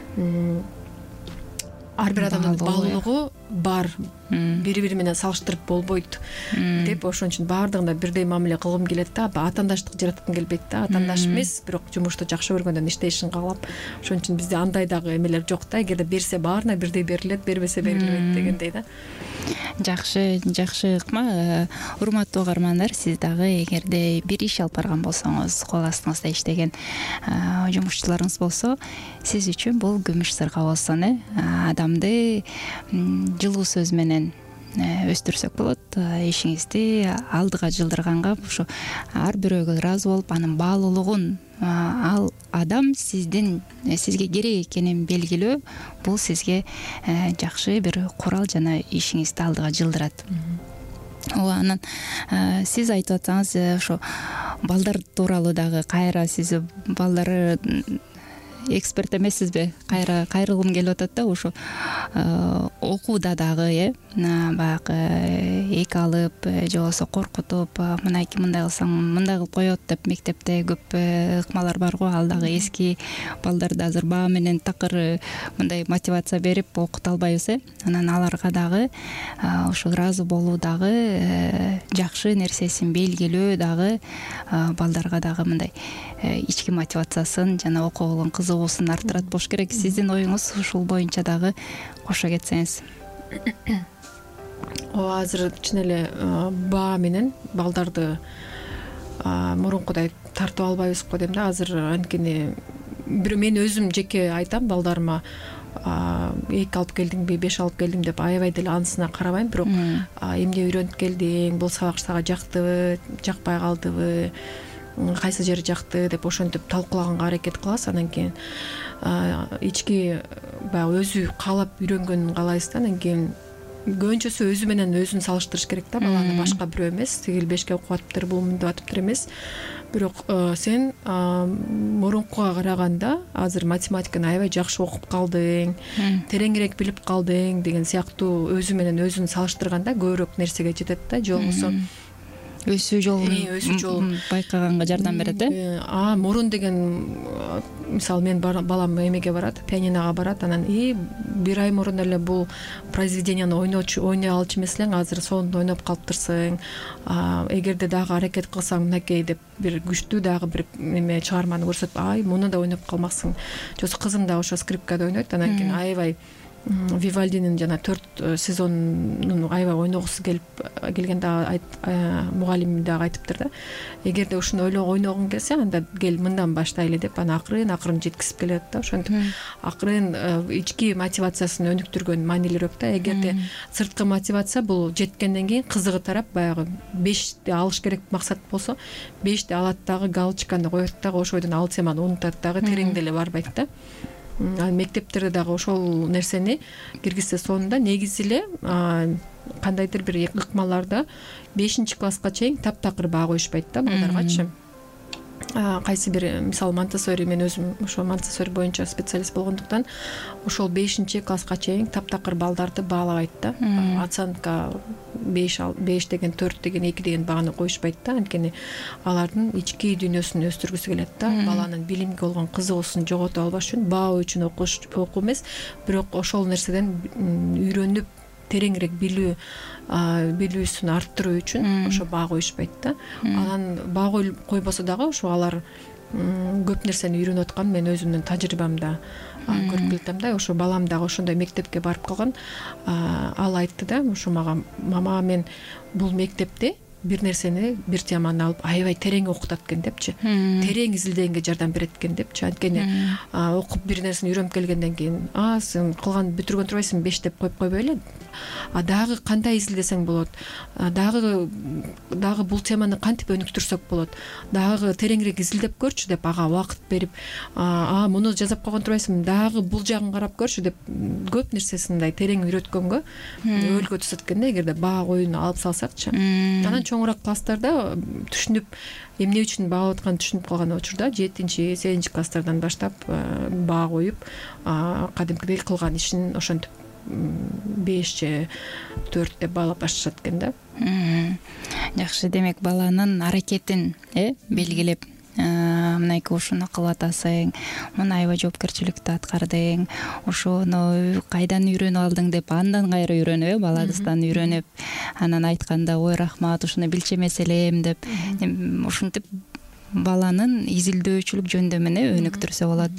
ар бир адамдын баалуулугу бар, бири-бири менен салыштырып болбойт деп, ошон үчүн баардыгына бирдей мамиле кылгым келет да. Атаандаштык жараткым келбейт да. Атаандаш эмес, бирок жумушту жакшы көргөндөн иштешин каалап. Ошон үчүн бизде андай дагы эмелер жок да. Эгерде берсе баарына бирдей берилет, бербесе берилбейт дегендей да. Жакшы, жакшы ыкма. Урматтуу угармандар, сиз дагы эгерде бир иш алып барган болсоңуз, кол астыңызда иштеген жумушчуларыңыз болсо, сиз үчүн бул күмүш сырга болсун э. Адамды жылуу сөз менен өстүрсөк болот. Ишиңизди алдыга жылдырганга ушу ар бирөөгө ыраазы болуп, анын баалуулугун ал адам сиздин сизге керек экенин белгилөө, бул сизге жакшы бир курал жана ишиңизди алдыга жылдырат. Ооба, анан сиз айтып атсаңыз, ошо балдар тууралуу дагы кайра сиз балдары эксперт эмессизби? Кайра кайрылгым келип атат да, ошо окууда дагы э баягы эки алып же болбосо коркутуп, мынайки мындай кылсаң мындай кылып коет деп мектепте көп ыкмалар бар го. Ал дагы эски балдарды азыр баа менен такыр мындай мотивация берип окута албайбыз э. Анан аларга дагы ошо ыраазы болуу дагы жакшы нерсесин белгилөө дагы балдарга дагы мындай ички мотивациясын жана окууга кызыгуусун арттырат болуш керек. Сиздин оюңуз ушул боюнча дагы кошо кетсеңиз. Ооба, азыр чын эле баа менен балдарды мурункудай тартып албайбыз го дейм да. Азыр анткени бирөө мен өзүм жеке айтам, балдарыма эки алып келдиңби, беш алып келдиң деп аябай деле анысына карабайм, бирок эмне үйрөнүп келдиң, бул сабак сага жактыбы, жакпай калдыбы, кайсы жери жакты деп ошентип талкуулаганга аракет кылабыз. Анан кийин ички баягы өзү каалап үйрөнгөнүн каалайбыз да. Анан кийин көбүнчөсү өзү менен өзүн салыштырыш керек да. Баланы башка бирөө эмес, тигил бешке окуп атыптыр, бул мындай атыптыр эмес. Бирок сен мурункуга караганда азыр математиканы аябай жакшы окуп калдың, тереңирээк билип калдың деген сыяктуу өзү менен өзүн салыштырганда көбүрөөк нерсеге жетет да. Же болбосо өсүү жолун байкаганга жардам берет э. А мурун деген, мисалы мен балам эмеге барат, пианинога барат, анан и бир ай мурун эле бул произведенияны ойночу ойной алчу эмес элең, азыр сонун ойноп калыптырсың. Эгерде дагы аракет кылсаң мынакей деп бир күчтүү дагы бир эме чыгарманы көрсөтүп, ай муну да ойноп калмаксың. Жосу кызым да ошо скрипкада ойнойт. Анан кийин аябай Вивальдинин жана төрт сезонун аябай ойногусу келип келгенде мугалим дагы айтыптыр да. Эгерде ушуну ойногуң келсе, анда кел мындан баштайлы деп, аны акырын акырын жеткизип келет да. Ошентип акырын ички мотивациясын өнүктүргөн маанилүүрөөк да. Эгерде сырткы мотивация бул жеткенден кийин кызыгы тарап баягы бешти алыш керек максат болсо, бешти алат дагы, галочканы коет дагы, ошойдон ал теманы унутат дагы, терең деле барбайт да. Мектептерде дагы ошол нерсени киргизсе сонунда негизи эле кандайдыр бир ыкмаларда бешинчи класска чейин таптакыр баа коюшпайт да балдаргачы. Кайсы бир, мисалы Монтессори, мен өзүм ошо Монтессори боюнча специалист болгондуктан ошол бешинчи класска чейин таптакыр балдарды баалабайт да. Оценка беш беш деген, төрт деген, эки деген бааны коюшпайт да. Анткени алардын ички дүйнөсүн өстүргүсү келет да. Баланын билимге болгон кызыгуусун жогото албаш үчүн баа үчүн окуш окуу эмес, бирок ошол нерседен үйрөнүп тереңирээк билүү билүүсүн арттыруу үчүн ошо баа коюшпайт да. Анан баа койбосо дагы ошо алар көп нерсени үйрөнүп аткан мен өзүмдүн тажрыйбамда көрүп келатам да. Ошо балам дагы ошондой мектепке барып калган. Ал айтты да, ошо мага: мама, мен бул мектепте бир нерсени, бир теманы алып аябай терең окутат экен депчи, терең изилдегенге жардам берет экен депчи. Анткени окуп бир нерсени үйрөнүп келгенден кийин а сен кылган бүтүргөн турбайсың беш деп коюп койбой эле, а дагы кандай изилдесең болот, дагы дагы бул теманы кантип өнүктүрсөк болот, дагы тереңирээк изилдеп көрчү деп ага убакыт берип, а муну жасап койгон турбайсың, дагы бул жагын карап көрчү деп көп нерсесин мындай терең үйрөткөнгө өбөлгө түшөт экен да, эгерде баа коюуну алып салсакчы. Анан чоңураак класстарда түшүнүп, эмне үчүн баалап атканын түшүнүп калган учурда жетинчи сегизинчи класстардан баштап баа коюп, кадимкидей кылган ишин ошентип беш же төрт деп баалап башташат экен да. Жакшы, демек баланын аракетин э белгилеп, мынайки ушуну кылып атасың, муну аябай жоопкерчиликтүү аткардың, ошону кайдан үйрөнүп алдың деп андан кайра үйрөнүп, э баладыстан үйрөнүп, анан айтканда ой рахмат, ушуну билчү эмес элем деп, ушинтип баланын изилдөөчүлүк жөндөмүнө өнүктүрсө болот.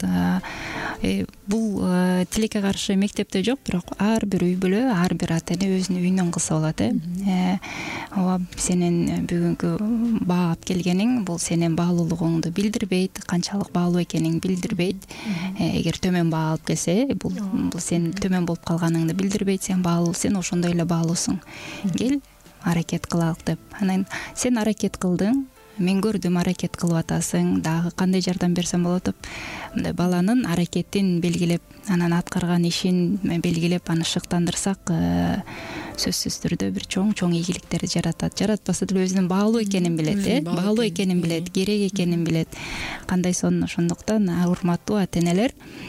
Бул тилекке каршы мектепте жок, бирок ар бир үй бүлө, ар бир ата эне өзүнүн үйүнөн кылса болот. э Ооба, сенин бүгүнкү баап келгениң бул сенин баалуулугуңду билдирбейт, канчалык баалуу экениңди билдирбейт. Эгер төмөн баа алып келсе, бул бул сен төмөн болуп калганыңды билдирбейт, сен баалуу, сен ошондой эле баалуусуң. Кел, аракет кылалык деп. Анан сен аракет кылдың, мен көрдүм аракет кылып атасың, дагы кандай жардам берсем болот деп, мындай баланын аракетин белгилеп, анан аткарган ишин белгилеп, аны шыктандырсак, сөзсүз түрдө бир чоң-чоң ийгиликтерди жаратат. Жаратпаса деле өзүнүн баалуу экенин билет, э баалуу экенин билет, керек экенин билет. Кандай сон, ошондуктан урматтуу ата энелер,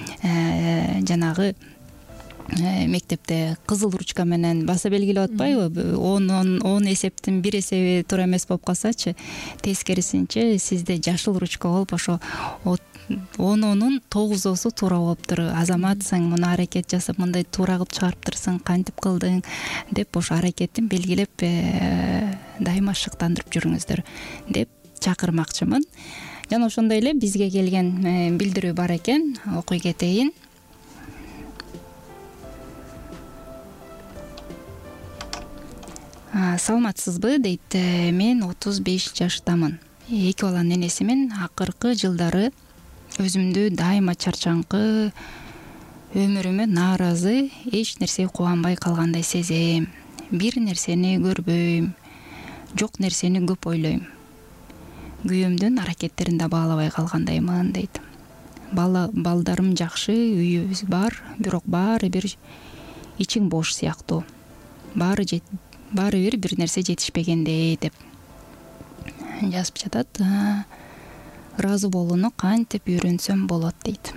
жанагы мектепте кызыл ручка менен баса белгилеп атпайбы, он он эсептин бир эсеби туура эмес болуп калсачы, тескерисинче сизде жашыл ручка болуп, ошо онунун тогузосу туура болуптур. Азаматсың, муну аракет жасап, мындай туура кылып чыгарыптырсың, кантип кылдың деп, ошо аракетин белгилеп дайыма шыктандырып жүрүңүздөр деп чакырмакчымын. Жана ошондой эле бизге келген билдирүү бар экен, окуй кетейин. Саламатсызбы дейт, мен отуз беш жаштамын. Эки баланын энесимин. Акыркы жылдары өзүмдү дайыма чарчаңкы, өмүрүмө нааразы, эч нерсе кубанбай калгандай сезем. Бир нерсени көрбөйм, жок нерсени көп ойлойм. Күйөөмдүн аракеттерин да баалабай калгандаймын дейт. Бала балдарым жакшы, үйүбүз бар, бирок баары бир ичиң бош сыяктуу. Баары жет баары бир бир нерсе жетишпегендей деп жазып жатат. Ыраазы болууну кантип үйрөнсөм болот дейт.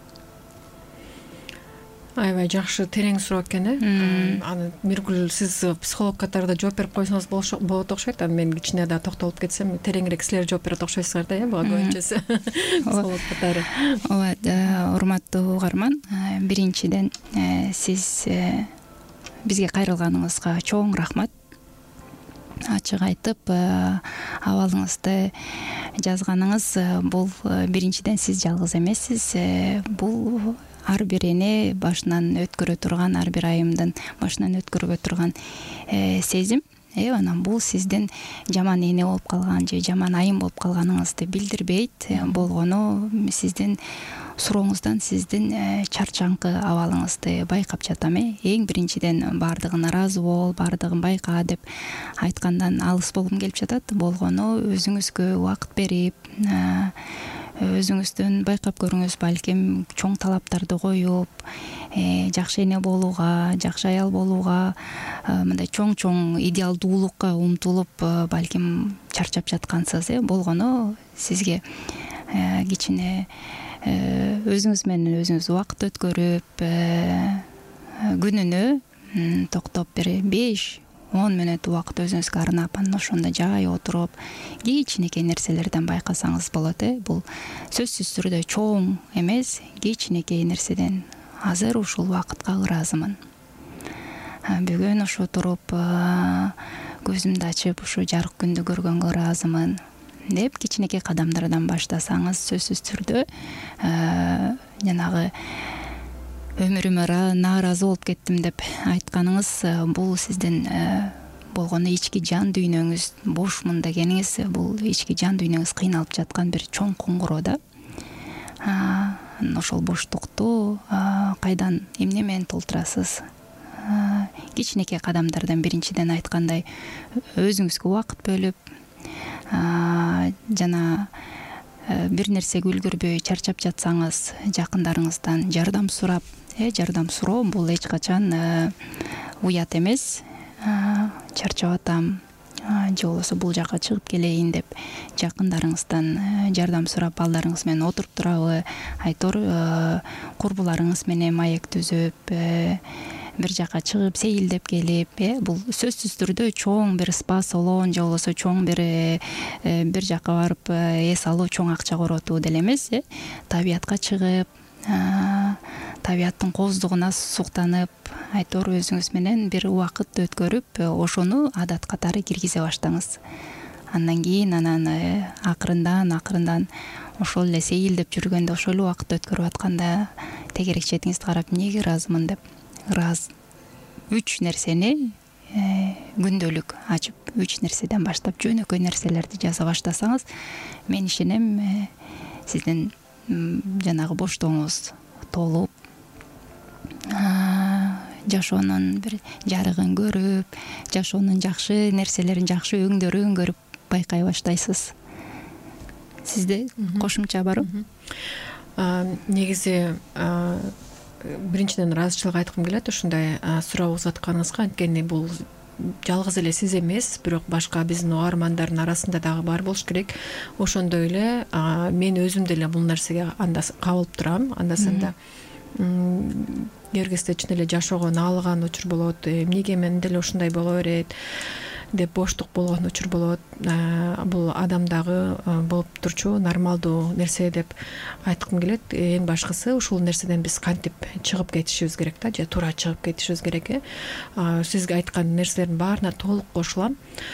Аябай жакшы, терең суроо экен, э. Аны Миргүл, сиз психолог катарда жооп берип койсоңуз болот окшойт. Анан мен кичине да токтолуп кетсем, тереңирээк силер жооп берет окшойсуңар да, э, буга көбүнчөсү психолог катары. Ооба, урматтуу угарман, биринчиден сиз бизге кайрылганыңызга чоң рахмат. Ачык айтып, абалыңызды жазганыңыз, бул биринчиден сиз жалгыз эмессиз. Бул ар бир эне башынан өткөрө турган, ар бир айымдын башынан өткөргө турган сезим. Э, анан бул сиздин жаман эне болуп калган же жаман айым болуп калганыңызды билдирбейт. Болгону сиздин сурооңуздан сиздин чарчаңкы абалыңызды байкап жатам. э. Эң биринчиден бардыгына ыраазы бол, бардыгын байка деп айткандан алыс болгум келип жатат. Болгону өзүңүзгө убакыт берип, өзүңүздөн байкап көрүңүз, балким чоң талаптарды коюп, жакшы эне болууга, жакшы аял болууга, мындай чоң-чоң идеалдуулукка умтулуп, балким чарчап жаткансыз. э. Болгону сизге кичине өзүңүз менен өзүңүз убакыт өткөрүп, күнүнө токтоп бир беш он мүнөт убакыт өзүңүзгө арнап, анан ошондо жай отуруп, кичинекей нерселерден байкасаңыз болот. э. Бул сөзсүз түрдө чоң эмес, кичинекей нерседен азыр ушул убакытка ыраазымын. Бүгүн ошо туруп, көзүмдү ачып, ушу жарык күндү көргөнгө ыраазымын деп кичинекей кадамдардан баштасаңыз, сөзсүз түрдө жанагы өмүрүмө нааразы болуп кеттим деп айтканыңыз, бул сиздин болгону ички жан дүйнөңүз бошмун дегениңиз, бул ички жан дүйнөңүз кыйналып жаткан бир чоң куңгуроо да. Ошол боштукту кайдан эмне менен толтурасыз? Кичинекей кадамдардан биринчиден айткандай өзүңүзгө убакыт бөлүп, жана бир нерсеге үлгүрбөй чарчап жатсаңыз, жакындарыңыздан жардам сурап, жардам суроо бул эч качан уят эмес. Чарчап атам, же болбосо бул жака чыгып келейин деп жакындарыңыздан жардам сурап, балдарыңыз менен отуруп турабы, айтор курбуларыңыз менен маек түзүп, бир жака чыгып сейилдеп келип, бул сөзсүз түрдө чоң бир спа салон же болбосо чоң бир бир жака барып эс алуу, чоң акча коротуу деле эмес. Табиятка чыгып, табияттын кооздугуна суктанып, айтор өзүңүз менен бир убакыт өткөрүп, ошону адат катары киргизе баштаңыз. Андан кийин анан акырындан акырындан ошол эле сейилдеп жүргөндө, ошол эле убакыт өткөрүп атканда тегерек четиңизди карап, эмнеге ыраазымын деп, ырааз үч нерсени күндөлүк ачып, үч нерседен баштап жөнөкөй нерселерди жаза баштасаңыз, мен ишенем сиздин жанагы боштугуңуз толуп, жашоонун бир жарыгын көрүп, жашоонун жакшы нерселерин, жакшы өңдөрүн көрүп байкай баштайсыз. Сизде кошумча барбы? Негизи биринчиден ыраазычылык айткым келет ушундай суроо узатканыңызга, анткени бул жалгыз эле сиз эмес, бирок башка биздин угармандардын арасында дагы бар болуш керек. Ошондой эле мен өзүм деле бул нерсеге анда кабылып турам. Анда санда кергесте чын эле жашоого наалган учур болот. Эмнеге мен деле ушундай боло берет деп боштук болгон учур болот. Бул адамдагы болуп турчу нормалдуу нерсе деп айткым келет. Эң башкысы ушул нерседен биз кантип чыгып кетишибиз керек да, же туура чыгып кетишибиз керек. Сизге айткан нерселердин баарына толук кошулам.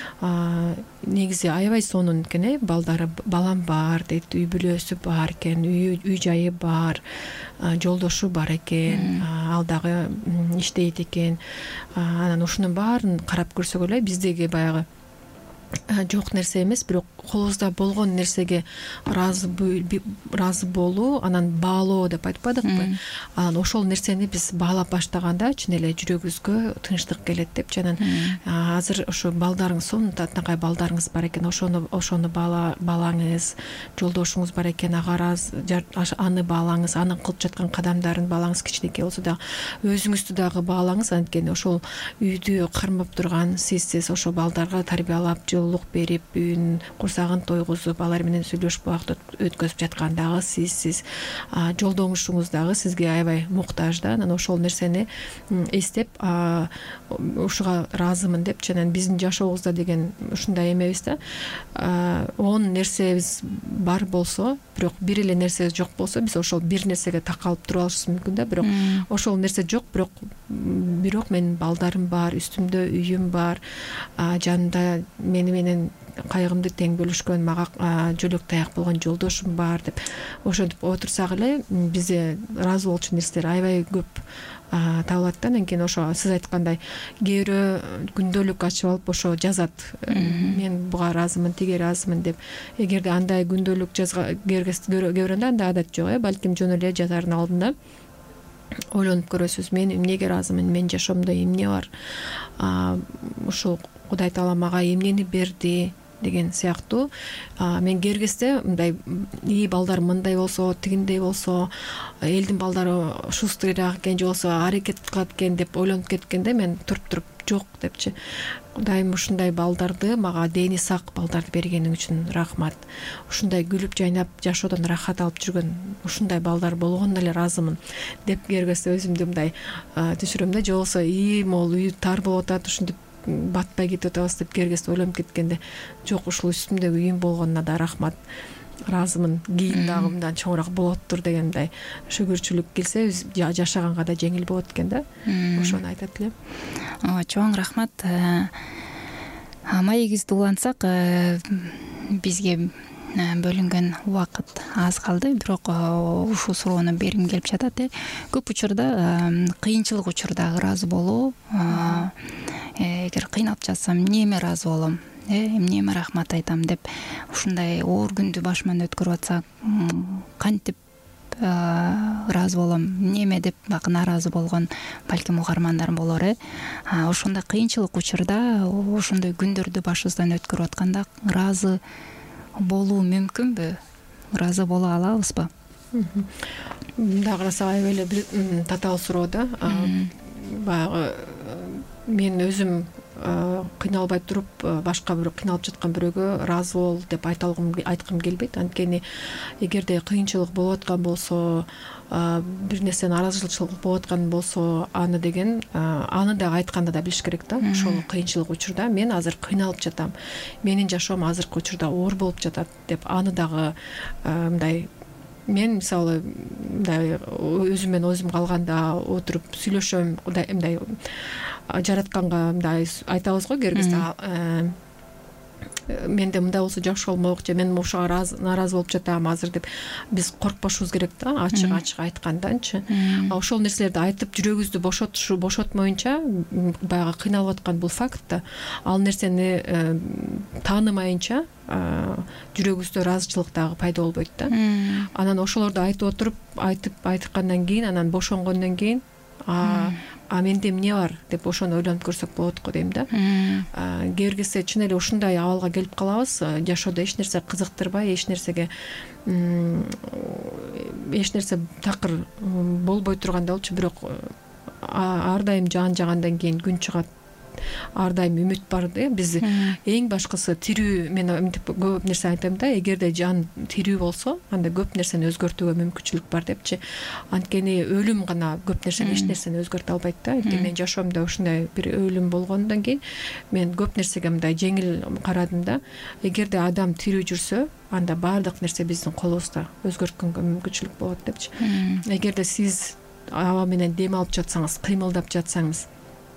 Негизи аябай сонун экен, балдары, балам бар дейт, үй бүлөсү бар экен, үй жайы бар, жолдошу бар экен, ал дагы иштейт экен. Анан ушунун баарын карап көрсөк эле биздеги баягы жок нерсе эмес, бирок колубузда болгон нерсеге ыраазы ыраазы болуу, анан баалоо деп айтпадыкпы? Анан ошол нерсени биз баалап баштаганда чын эле жүрөгүбүзгө тынчтык келет деп, жанан азыр ошо балдарыңыз, сонун татынакай балдарыңыз бар экен, ошону ошону баалаңыз, жолдошуңуз бар экен, ага раз аны баалаңыз, анын кылып жаткан кадамдарын баалаңыз, кичинекей болсо да өзүңүздү дагы баалаңыз, анткени ошол үйдү кармап турган сизсиз, ошо балдарга тарбиялап, жылуулук берип, үйүн курсагын тойгузуп, алар менен сүйлөшүп убакыт өткөзүп жаткандагы сизсиз, жолдошуңуз дагы сизге аябай муктаж да. Анан ошол нерсени эстеп, ушуга ыраазымын деп, жана биздин жашообузда деген ушундай эмебиз да. он нерсебиз бар болсо, бирок бир эле нерсе жок болсо, биз ошол бир нерсеге такалып туруп алышыбыз мүмкүн да. Бирок ошол нерсе жок, бирок бирок менин балдарым бар, үстүмдө үйүм бар, жанымда мени менен кайгымды тең бөлүшкөн, мага жөлөк таяк болгон жолдошум бар деп ошентип отурсак эле бизде ыраазы болчу нерселер аябай көп табылат да. Анан кийин ошо сиз айткандай кээ бирөө күндөлүк ачып алып ошо жазат, мен буга ыраазымын, тиге ыраазымын деп. Эгерде андай күндөлүк көргөндө андай адат жок, балким жөн эле жазардын алдында ойлонуп көрөсүз, мен эмнеге ыраазымын, менин жашоомдо эмне бар, ушул Кудай Таала мага эмнени берди деген сыяктуу. Мен кергесте мындай ии балдар мындай болсо, тигиндей болсо, элдин балдары шустрыйраак экен, же болсо аракет кылат экен деп ойлонуп кеткенде мен туруп туруп жок депчи. Кудайым ушундай балдарды, мага дени сак балдарды бергениң үчүн рахмат. Ушундай күлүп жайнап жашоодон рахат алып жүргөн ушундай балдар болгонуна эле ыраазымын деп кергесте өзүмдү мындай түшүрөм да. Же болсо ии могул үй тар болуп атат, ушинтип батпай кетип атабыз деп кергесте ойлонуп кеткенде, жок, ушул үстүмдөгү үйүм болгонуна да рахмат, ыраазымын, кийин дагы мындан чоңураак болоттур дегендей шүгүрчүлүк келсе жашаганга да жеңил болот экен да. Ошону айтат элем. Чоң рахмат. Маегибизди улантсак, бизге бөлүнгөн убакыт аз калды, бирок ушул суроону бергим келип жатат. Көп учурда кыйынчылык учурда ыраазы болуу эгер кыйналып жатсам эмне ыраазы болом, э эмне рахмат айтам деп ушундай оор күндү башыман өткөрүп атса кантип ыраазы болом, неме деп бак нааразы болгон балким угармандарым болор. э ошондой кыйынчылык учурда, ошондой күндөрдү башыбыздан өткөрүп атканда ыраазы болуу мүмкүнбү, ыраазы боло алабызбы? Мындай карасак аябай эле татаал суроо да. Баягы мен өзүм кыйналбай туруп башка бирөө кыйналып жаткан бирөөгө ыраазы бол деп айткым келбейт. Анткени эгерде кыйынчылык болуп аткан болсо, бир нерсе нааразычылык болуп аткан болсо, аны деген аны дагы айтканда да билиш керек да. Ошол кыйынчылык учурда мен азыр кыйналып жатам, менин жашоом азыркы учурда оор болуп жатат деп аны дагы мындай мен мисалы мындай өзүм менен өзүм калганда отуруп сүйлөшөм, мындай жаратканга мындай айтабыз го кээ кезде менде мындай болсо жакшы болмок, же мен ушуга нааразы болуп жатам азыр деп биз коркпошубуз керек да, ачык ачык айтканданчы. Ошол нерселерди айтып жүрөгүбүздү бошотушу бошотмоюнча баягы кыйналып аткан бул факт да, ал нерсени таанымайынча жүрөгүбүздө ыраазычылык дагы пайда болбойт да. Анан ошолорду айтып отуруп, айтып айткандан кийин, анан бошонгондон кийин а менде эмне бар деп ошону ойлонуп көрсөк болот го дейм да. Кээ бир кезде чын эле ушундай абалга келип калабыз, жашоодо эч нерсе кызыктырбай, эч нерсеге эч нерсе такыр болбой турганда болчу, бирок ар дайым жаан жагандан кийин күн чыгат, ар дайым үмүт бар да. Биз эң башкысы тирүү, мен мынтип көп нерсе айтам да, эгерде жан тирүү болсо, анда көп нерсени өзгөртүүгө мүмкүнчүлүк бар депчи. Анткени өлүм гана көп нерсени, эч нерсени өзгөртө албайт да. Мен жашоомдо ушундай бир өлүм болгондон кийин мен көп нерсеге мындай жеңил карадым да. Эгерде адам тирүү жүрсө, анда баардык нерсе биздин колубузда, өзгөрткөнгө мүмкүнчүлүк болот депчи. Эгерде сиз аба менен дем алып жатсаңыз, кыймылдап жатсаңыз,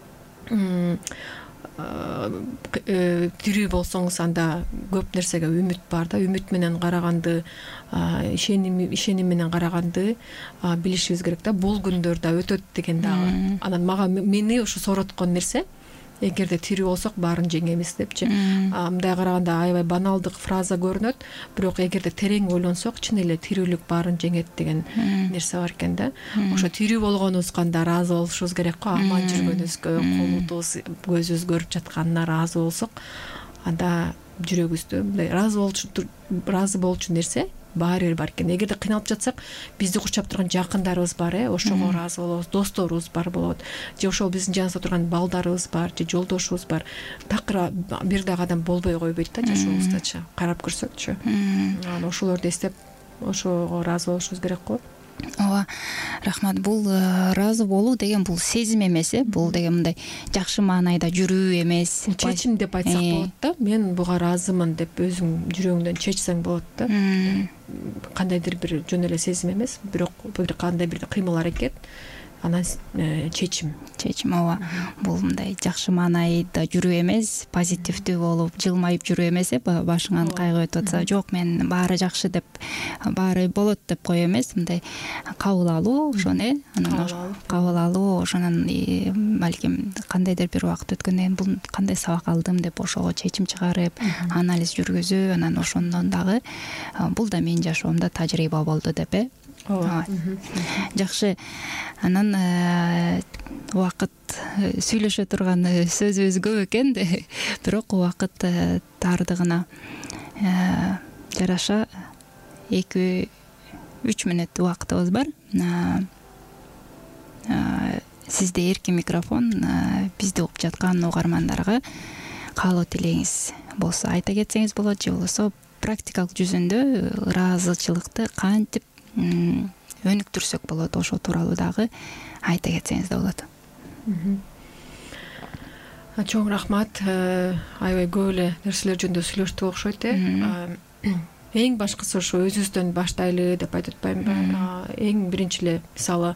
тирүү болсоңуз, анда көп нерсеге үмүт бар да. Үмүт менен караганды, ишеним ишеним менен караганды билишибиз керек да. Бул күндөр да өтөт деген дагы. Анан мага мени ушу сороткон нерсе, эгерде тирүү болсок баарын жеңебиз депчи. Мындай караганда аябай баналдык фраза көрүнөт, бирок эгерде терең ойлонсок, чын эле тирүүлүк баарын жеңет деген нерсе бар экен да. Ошо тирүү болгонубузга да ыраазы болушубуз керек го. Аман жүргөнүбүзгө, колубуз, көзүбүз көрүп жатканына ыраазы болсок, анда жүрөгүбүздө мындай ыраазы болчу ыраазы болчу нерсе баары бир бар экен. Эгерде кыйналып жатсак, бизди курчап турган жакындарыбыз бар, э, ошого ыраазы болобуз, досторубуз бар болот, же ошол биздин жаныбызда турган балдарыбыз бар, же жолдошубуз бар. Такыр бир дагы адам болбой койбойт да жашообуздачы, карап көрсөкчү. Анан ошолорду эстеп, ошого ыраазы болушубуз керек го. Ооба, рахмат. Бул ыраазы болуу деген бул сезим эмес, э, бул деген мындай жакшы маанайда жүрүү эмес. Чечим деп айтсак болот да. Мен буга ыраазымын деп өзүң жүрөгүңдөн чечсең болот да. Кандайдыр бир жөн эле сезим эмес, бирок бир кандай бир кыймыл аракет, анан чечим. Чечим, ооба. Бул мындай жакшы маанайда жүрүү эмес, позитивдүү болуп, жылмайып жүрүү эмес, э, башыңан кайгы өтүп атса, жок мен баары жакшы деп, баары болот деп кой эмес, мындай кабыл алуу, ошону, э, анан кабыл алуу, ошонун балким кандайдыр бир убакыт өткөндөн кийин бул кандай сабак алдым деп ошого чечим чыгарып, анализ жүргүзүү, анан ошондон дагы бул да менин жашоомдо тажрыйба болду деп, э. Ооба. Жакшы. Анан убакыт сүйлөшө турган сөзүбүз көп экен, бирок убакыт тардыгына жараша эки үч мүнөт убактыбыз бар. Сизде эркин микрофон, бизди угуп жаткан угармандарга каалоо тилегиңиз болсо айта кетсеңиз болот, же болбосо практикалык жүзүндө ыраазычылыкты кантип өнүктүрсөк болот, ошол тууралуу дагы айта кетсеңиз да болот. Чоң рахмат. Аябай көп эле нерселер жөнүндө сүйлөштүк окшойт, э. Эң башкысы ошо өзүбүздөн баштайлы деп айтып атпаймынбы? Эң биринчи эле мисалы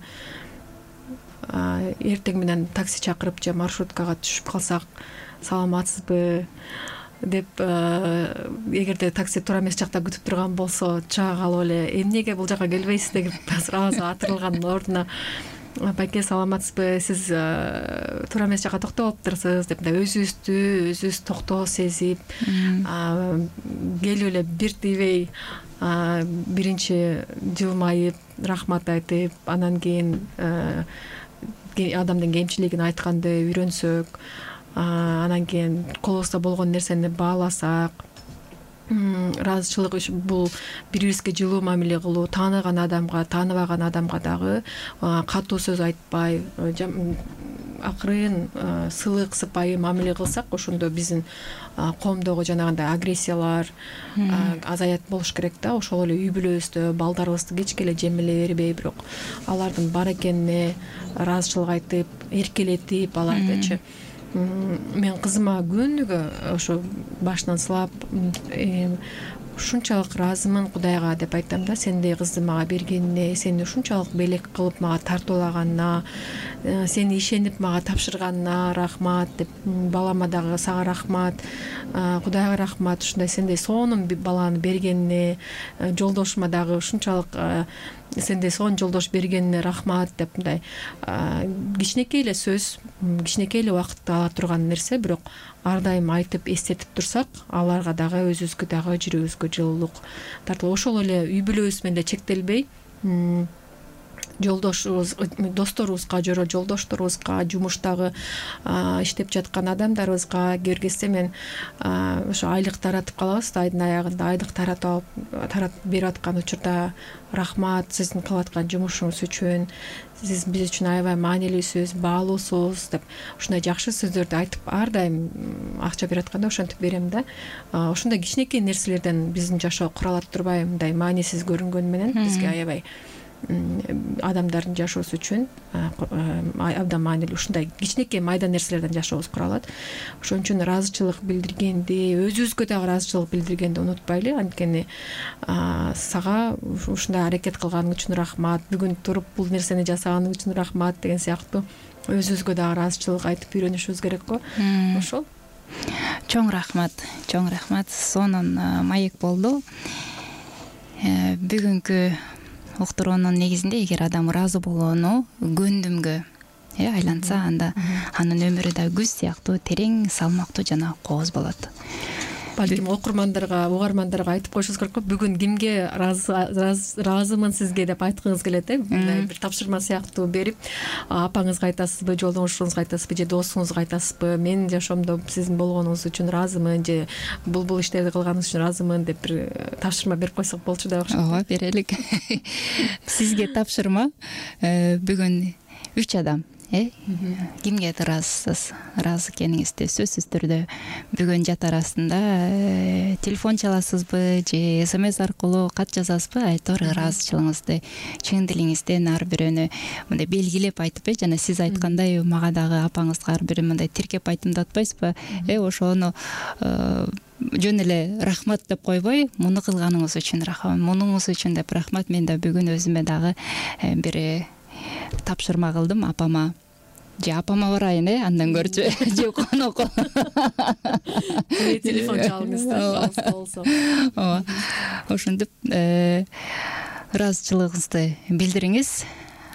эртең менен такси чакырып же маршруткага түшүп калсак, саламатсызбы деп, эгерде такси туура эмес жакта күтүп турган болсо, чыга калып эле эмнеге бул жака келбейсиз деп азыр атырылган ордуна Байке, саламатсызбы? Сиз туура эмес жакка токтоп алыптырсыз деп мындай өзүбүздү өзүбүз токтоо сезип, келип эле бир тийбей биринчи жылмайып, рахмат айтып, анан кийин адамдын кемчилигин айтканды үйрөнсөк, анан кийин колубузда болгон нерсени бааласак, ыраазычылык бул бири-бирибизге жылуу мамиле кылуу, тааныган адамга, тааныбаган адамга дагы катуу сөз айтпай, акырын, сылык, сыпайы мамиле кылсак, ошондо биздин коомдогу жанагындай агрессиялар азаят болуш керек да. Ошол эле үй бүлөбүздө балдарыбызды кечке эле жемелей бербей, бирок алардын бар экенине ыраазычылык айтып, эркелетип алардычы. Мен кызыма күнүгө ошо башынан сылап, ушунчалык ыраазымын Кудайга деп айтам да, сендей кызды мага бергенине, сени ушунчалык белек кылып мага тартуулаганына, сени ишенип мага тапшырганына рахмат деп, балама дагы сага рахмат, Кудайга рахмат, ушундай сендей сонун баланы бергенине, жолдошума дагы ушунчалык сендей сонун жолдош бергенине рахмат деп, мындай кичинекей эле сөз, кичинекей эле убакытты ала турган нерсе, бирок ар дайым айтып эстетип турсак, аларга дагы өзүбүзгө дагы жүрөгүбүзгө жылуулук тартылып, ошол эле үй бүлөбүз менен чектелбей, жолдошубуз, досторубузга, жора жолдошторубузга, жумуштагы иштеп жаткан адамдарыбызга, кээ бир кезде мен ошо айлык таратып калабыз да, айдын аягында айлык таратып таратып берип аткан учурда рахмат сиздин кылып аткан жумушуңуз үчүн, сиз биз үчүн аябай маанилүүсүз, баалуусуз деп, ушундай жакшы сөздөрдү айтып, ар дайым акча берип атканда ошентип берем да. Ошондой кичинекей нерселерден биздин жашоо куралат турбайбы? Мындай маанисиз көрүнгөнү менен бизге аябай адамдардын жашоосу үчүн абдан маанилүү, ушундай кичинекей майда нерселерден жашообуз куралат. Ошон үчүн ыраазычылык билдиргенди, өзүбүзгө дагы ыраазычылык билдиргенди унутпайлы. Анткени сага ушундай аракет кылганың үчүн рахмат, бүгүн туруп бул нерсени жасаганың үчүн рахмат деген сыяктуу өзүбүзгө дагы ыраазычылык айтып үйрөнүшүбүз керек го. Ошол. Чоң рахмат, чоң рахмат. Сонун маек болду. Бүгүнкү уктуруунун негизинде эгер адам ыраазы болууну көндүмгө айланса, анда анын өмүрү да күз сыяктуу терең, салмактуу жана кооз болот. Балким окурмандарга, угармандарга айтып коюшубуз керек го, бүгүн кимге ыраазымын сизге деп айткыңыз келет, э? Мындай бир тапшырма сыяктуу берип, апаңызга айтасызбы, жолдошуңузга айтасызбы, же досуңузга айтасызбы, менин жашоомдо сиздин болгонуңуз үчүн ыраазымын, же бул бул иштерди кылганыңыз үчүн ыраазымын деп бир тапшырма берип койсок болчу да окшойт. Ооба, берелик. Сизге тапшырма бүгүн үч адам, э? Кимге ыраазысыз? Ыраазы экениңизди сөзсүз түрдө бүгүн жат арасында телефон чаласызбы, же смс аркылуу кат жазасызбы? Айтор ыраазычылыгыңызды чын дилиңизден ар бирөөнү мындай белгилеп айтып, э, жана сиз айткандай мага дагы апаңызга ар бир мындай тиркеп айтымдатпайсызбы? Э, ошону жөн эле рахмат деп койбой, муну кылганыңыз үчүн рахмат, мунуңуз үчүн деп рахмат. Мен да бүгүн өзүмө дагы бир тапшырма кылдым апама. Же апама барайын, э, андан көрчү. Же конокко. Телефон чалыңыз болсо. Ооба. Ошентип ыраазычылыгыңызды билдириңиз.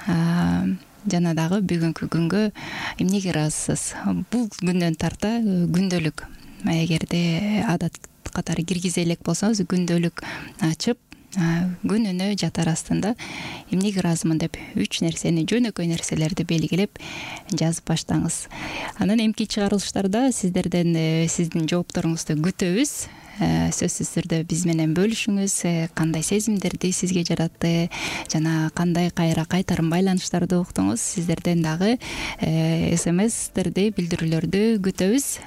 Жана дагы бүгүнкү күнгө эмнеге ыраазысыз? Бул күндөн тарта күндөлүк, эгерде адат катары киргизе элек болсоңуз, күндөлүк ачып, күнүнө жат арасында эмнеге ыраазымын деп үч нерсени, жөнөкөй нерселерди белгилеп жазып баштаңыз. Анан эмки чыгарылыштарда сиздерден сиздин жоопторуңузду күтөбүз. Сөзсүз түрдө биз менен бөлүшүңүз, кандай сезимдерди сизге жаратты, жана кандай кайра кайтарым байланыштарды уктуңуз. Сиздерден дагы смстерди, билдирүүлөрдү күтөбүз.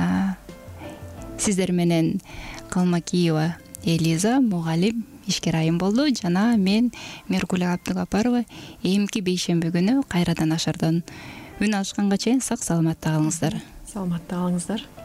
Сиздер менен Калмакиева Элиза, мугалим, ишкер айым болду, жана мен Меркулия Абдыгапарова. Эмки бейшемби күнү кайрадан ашардан үн алышканга чейин сак саламатта калыңыздар. Саламатта калыңыздар.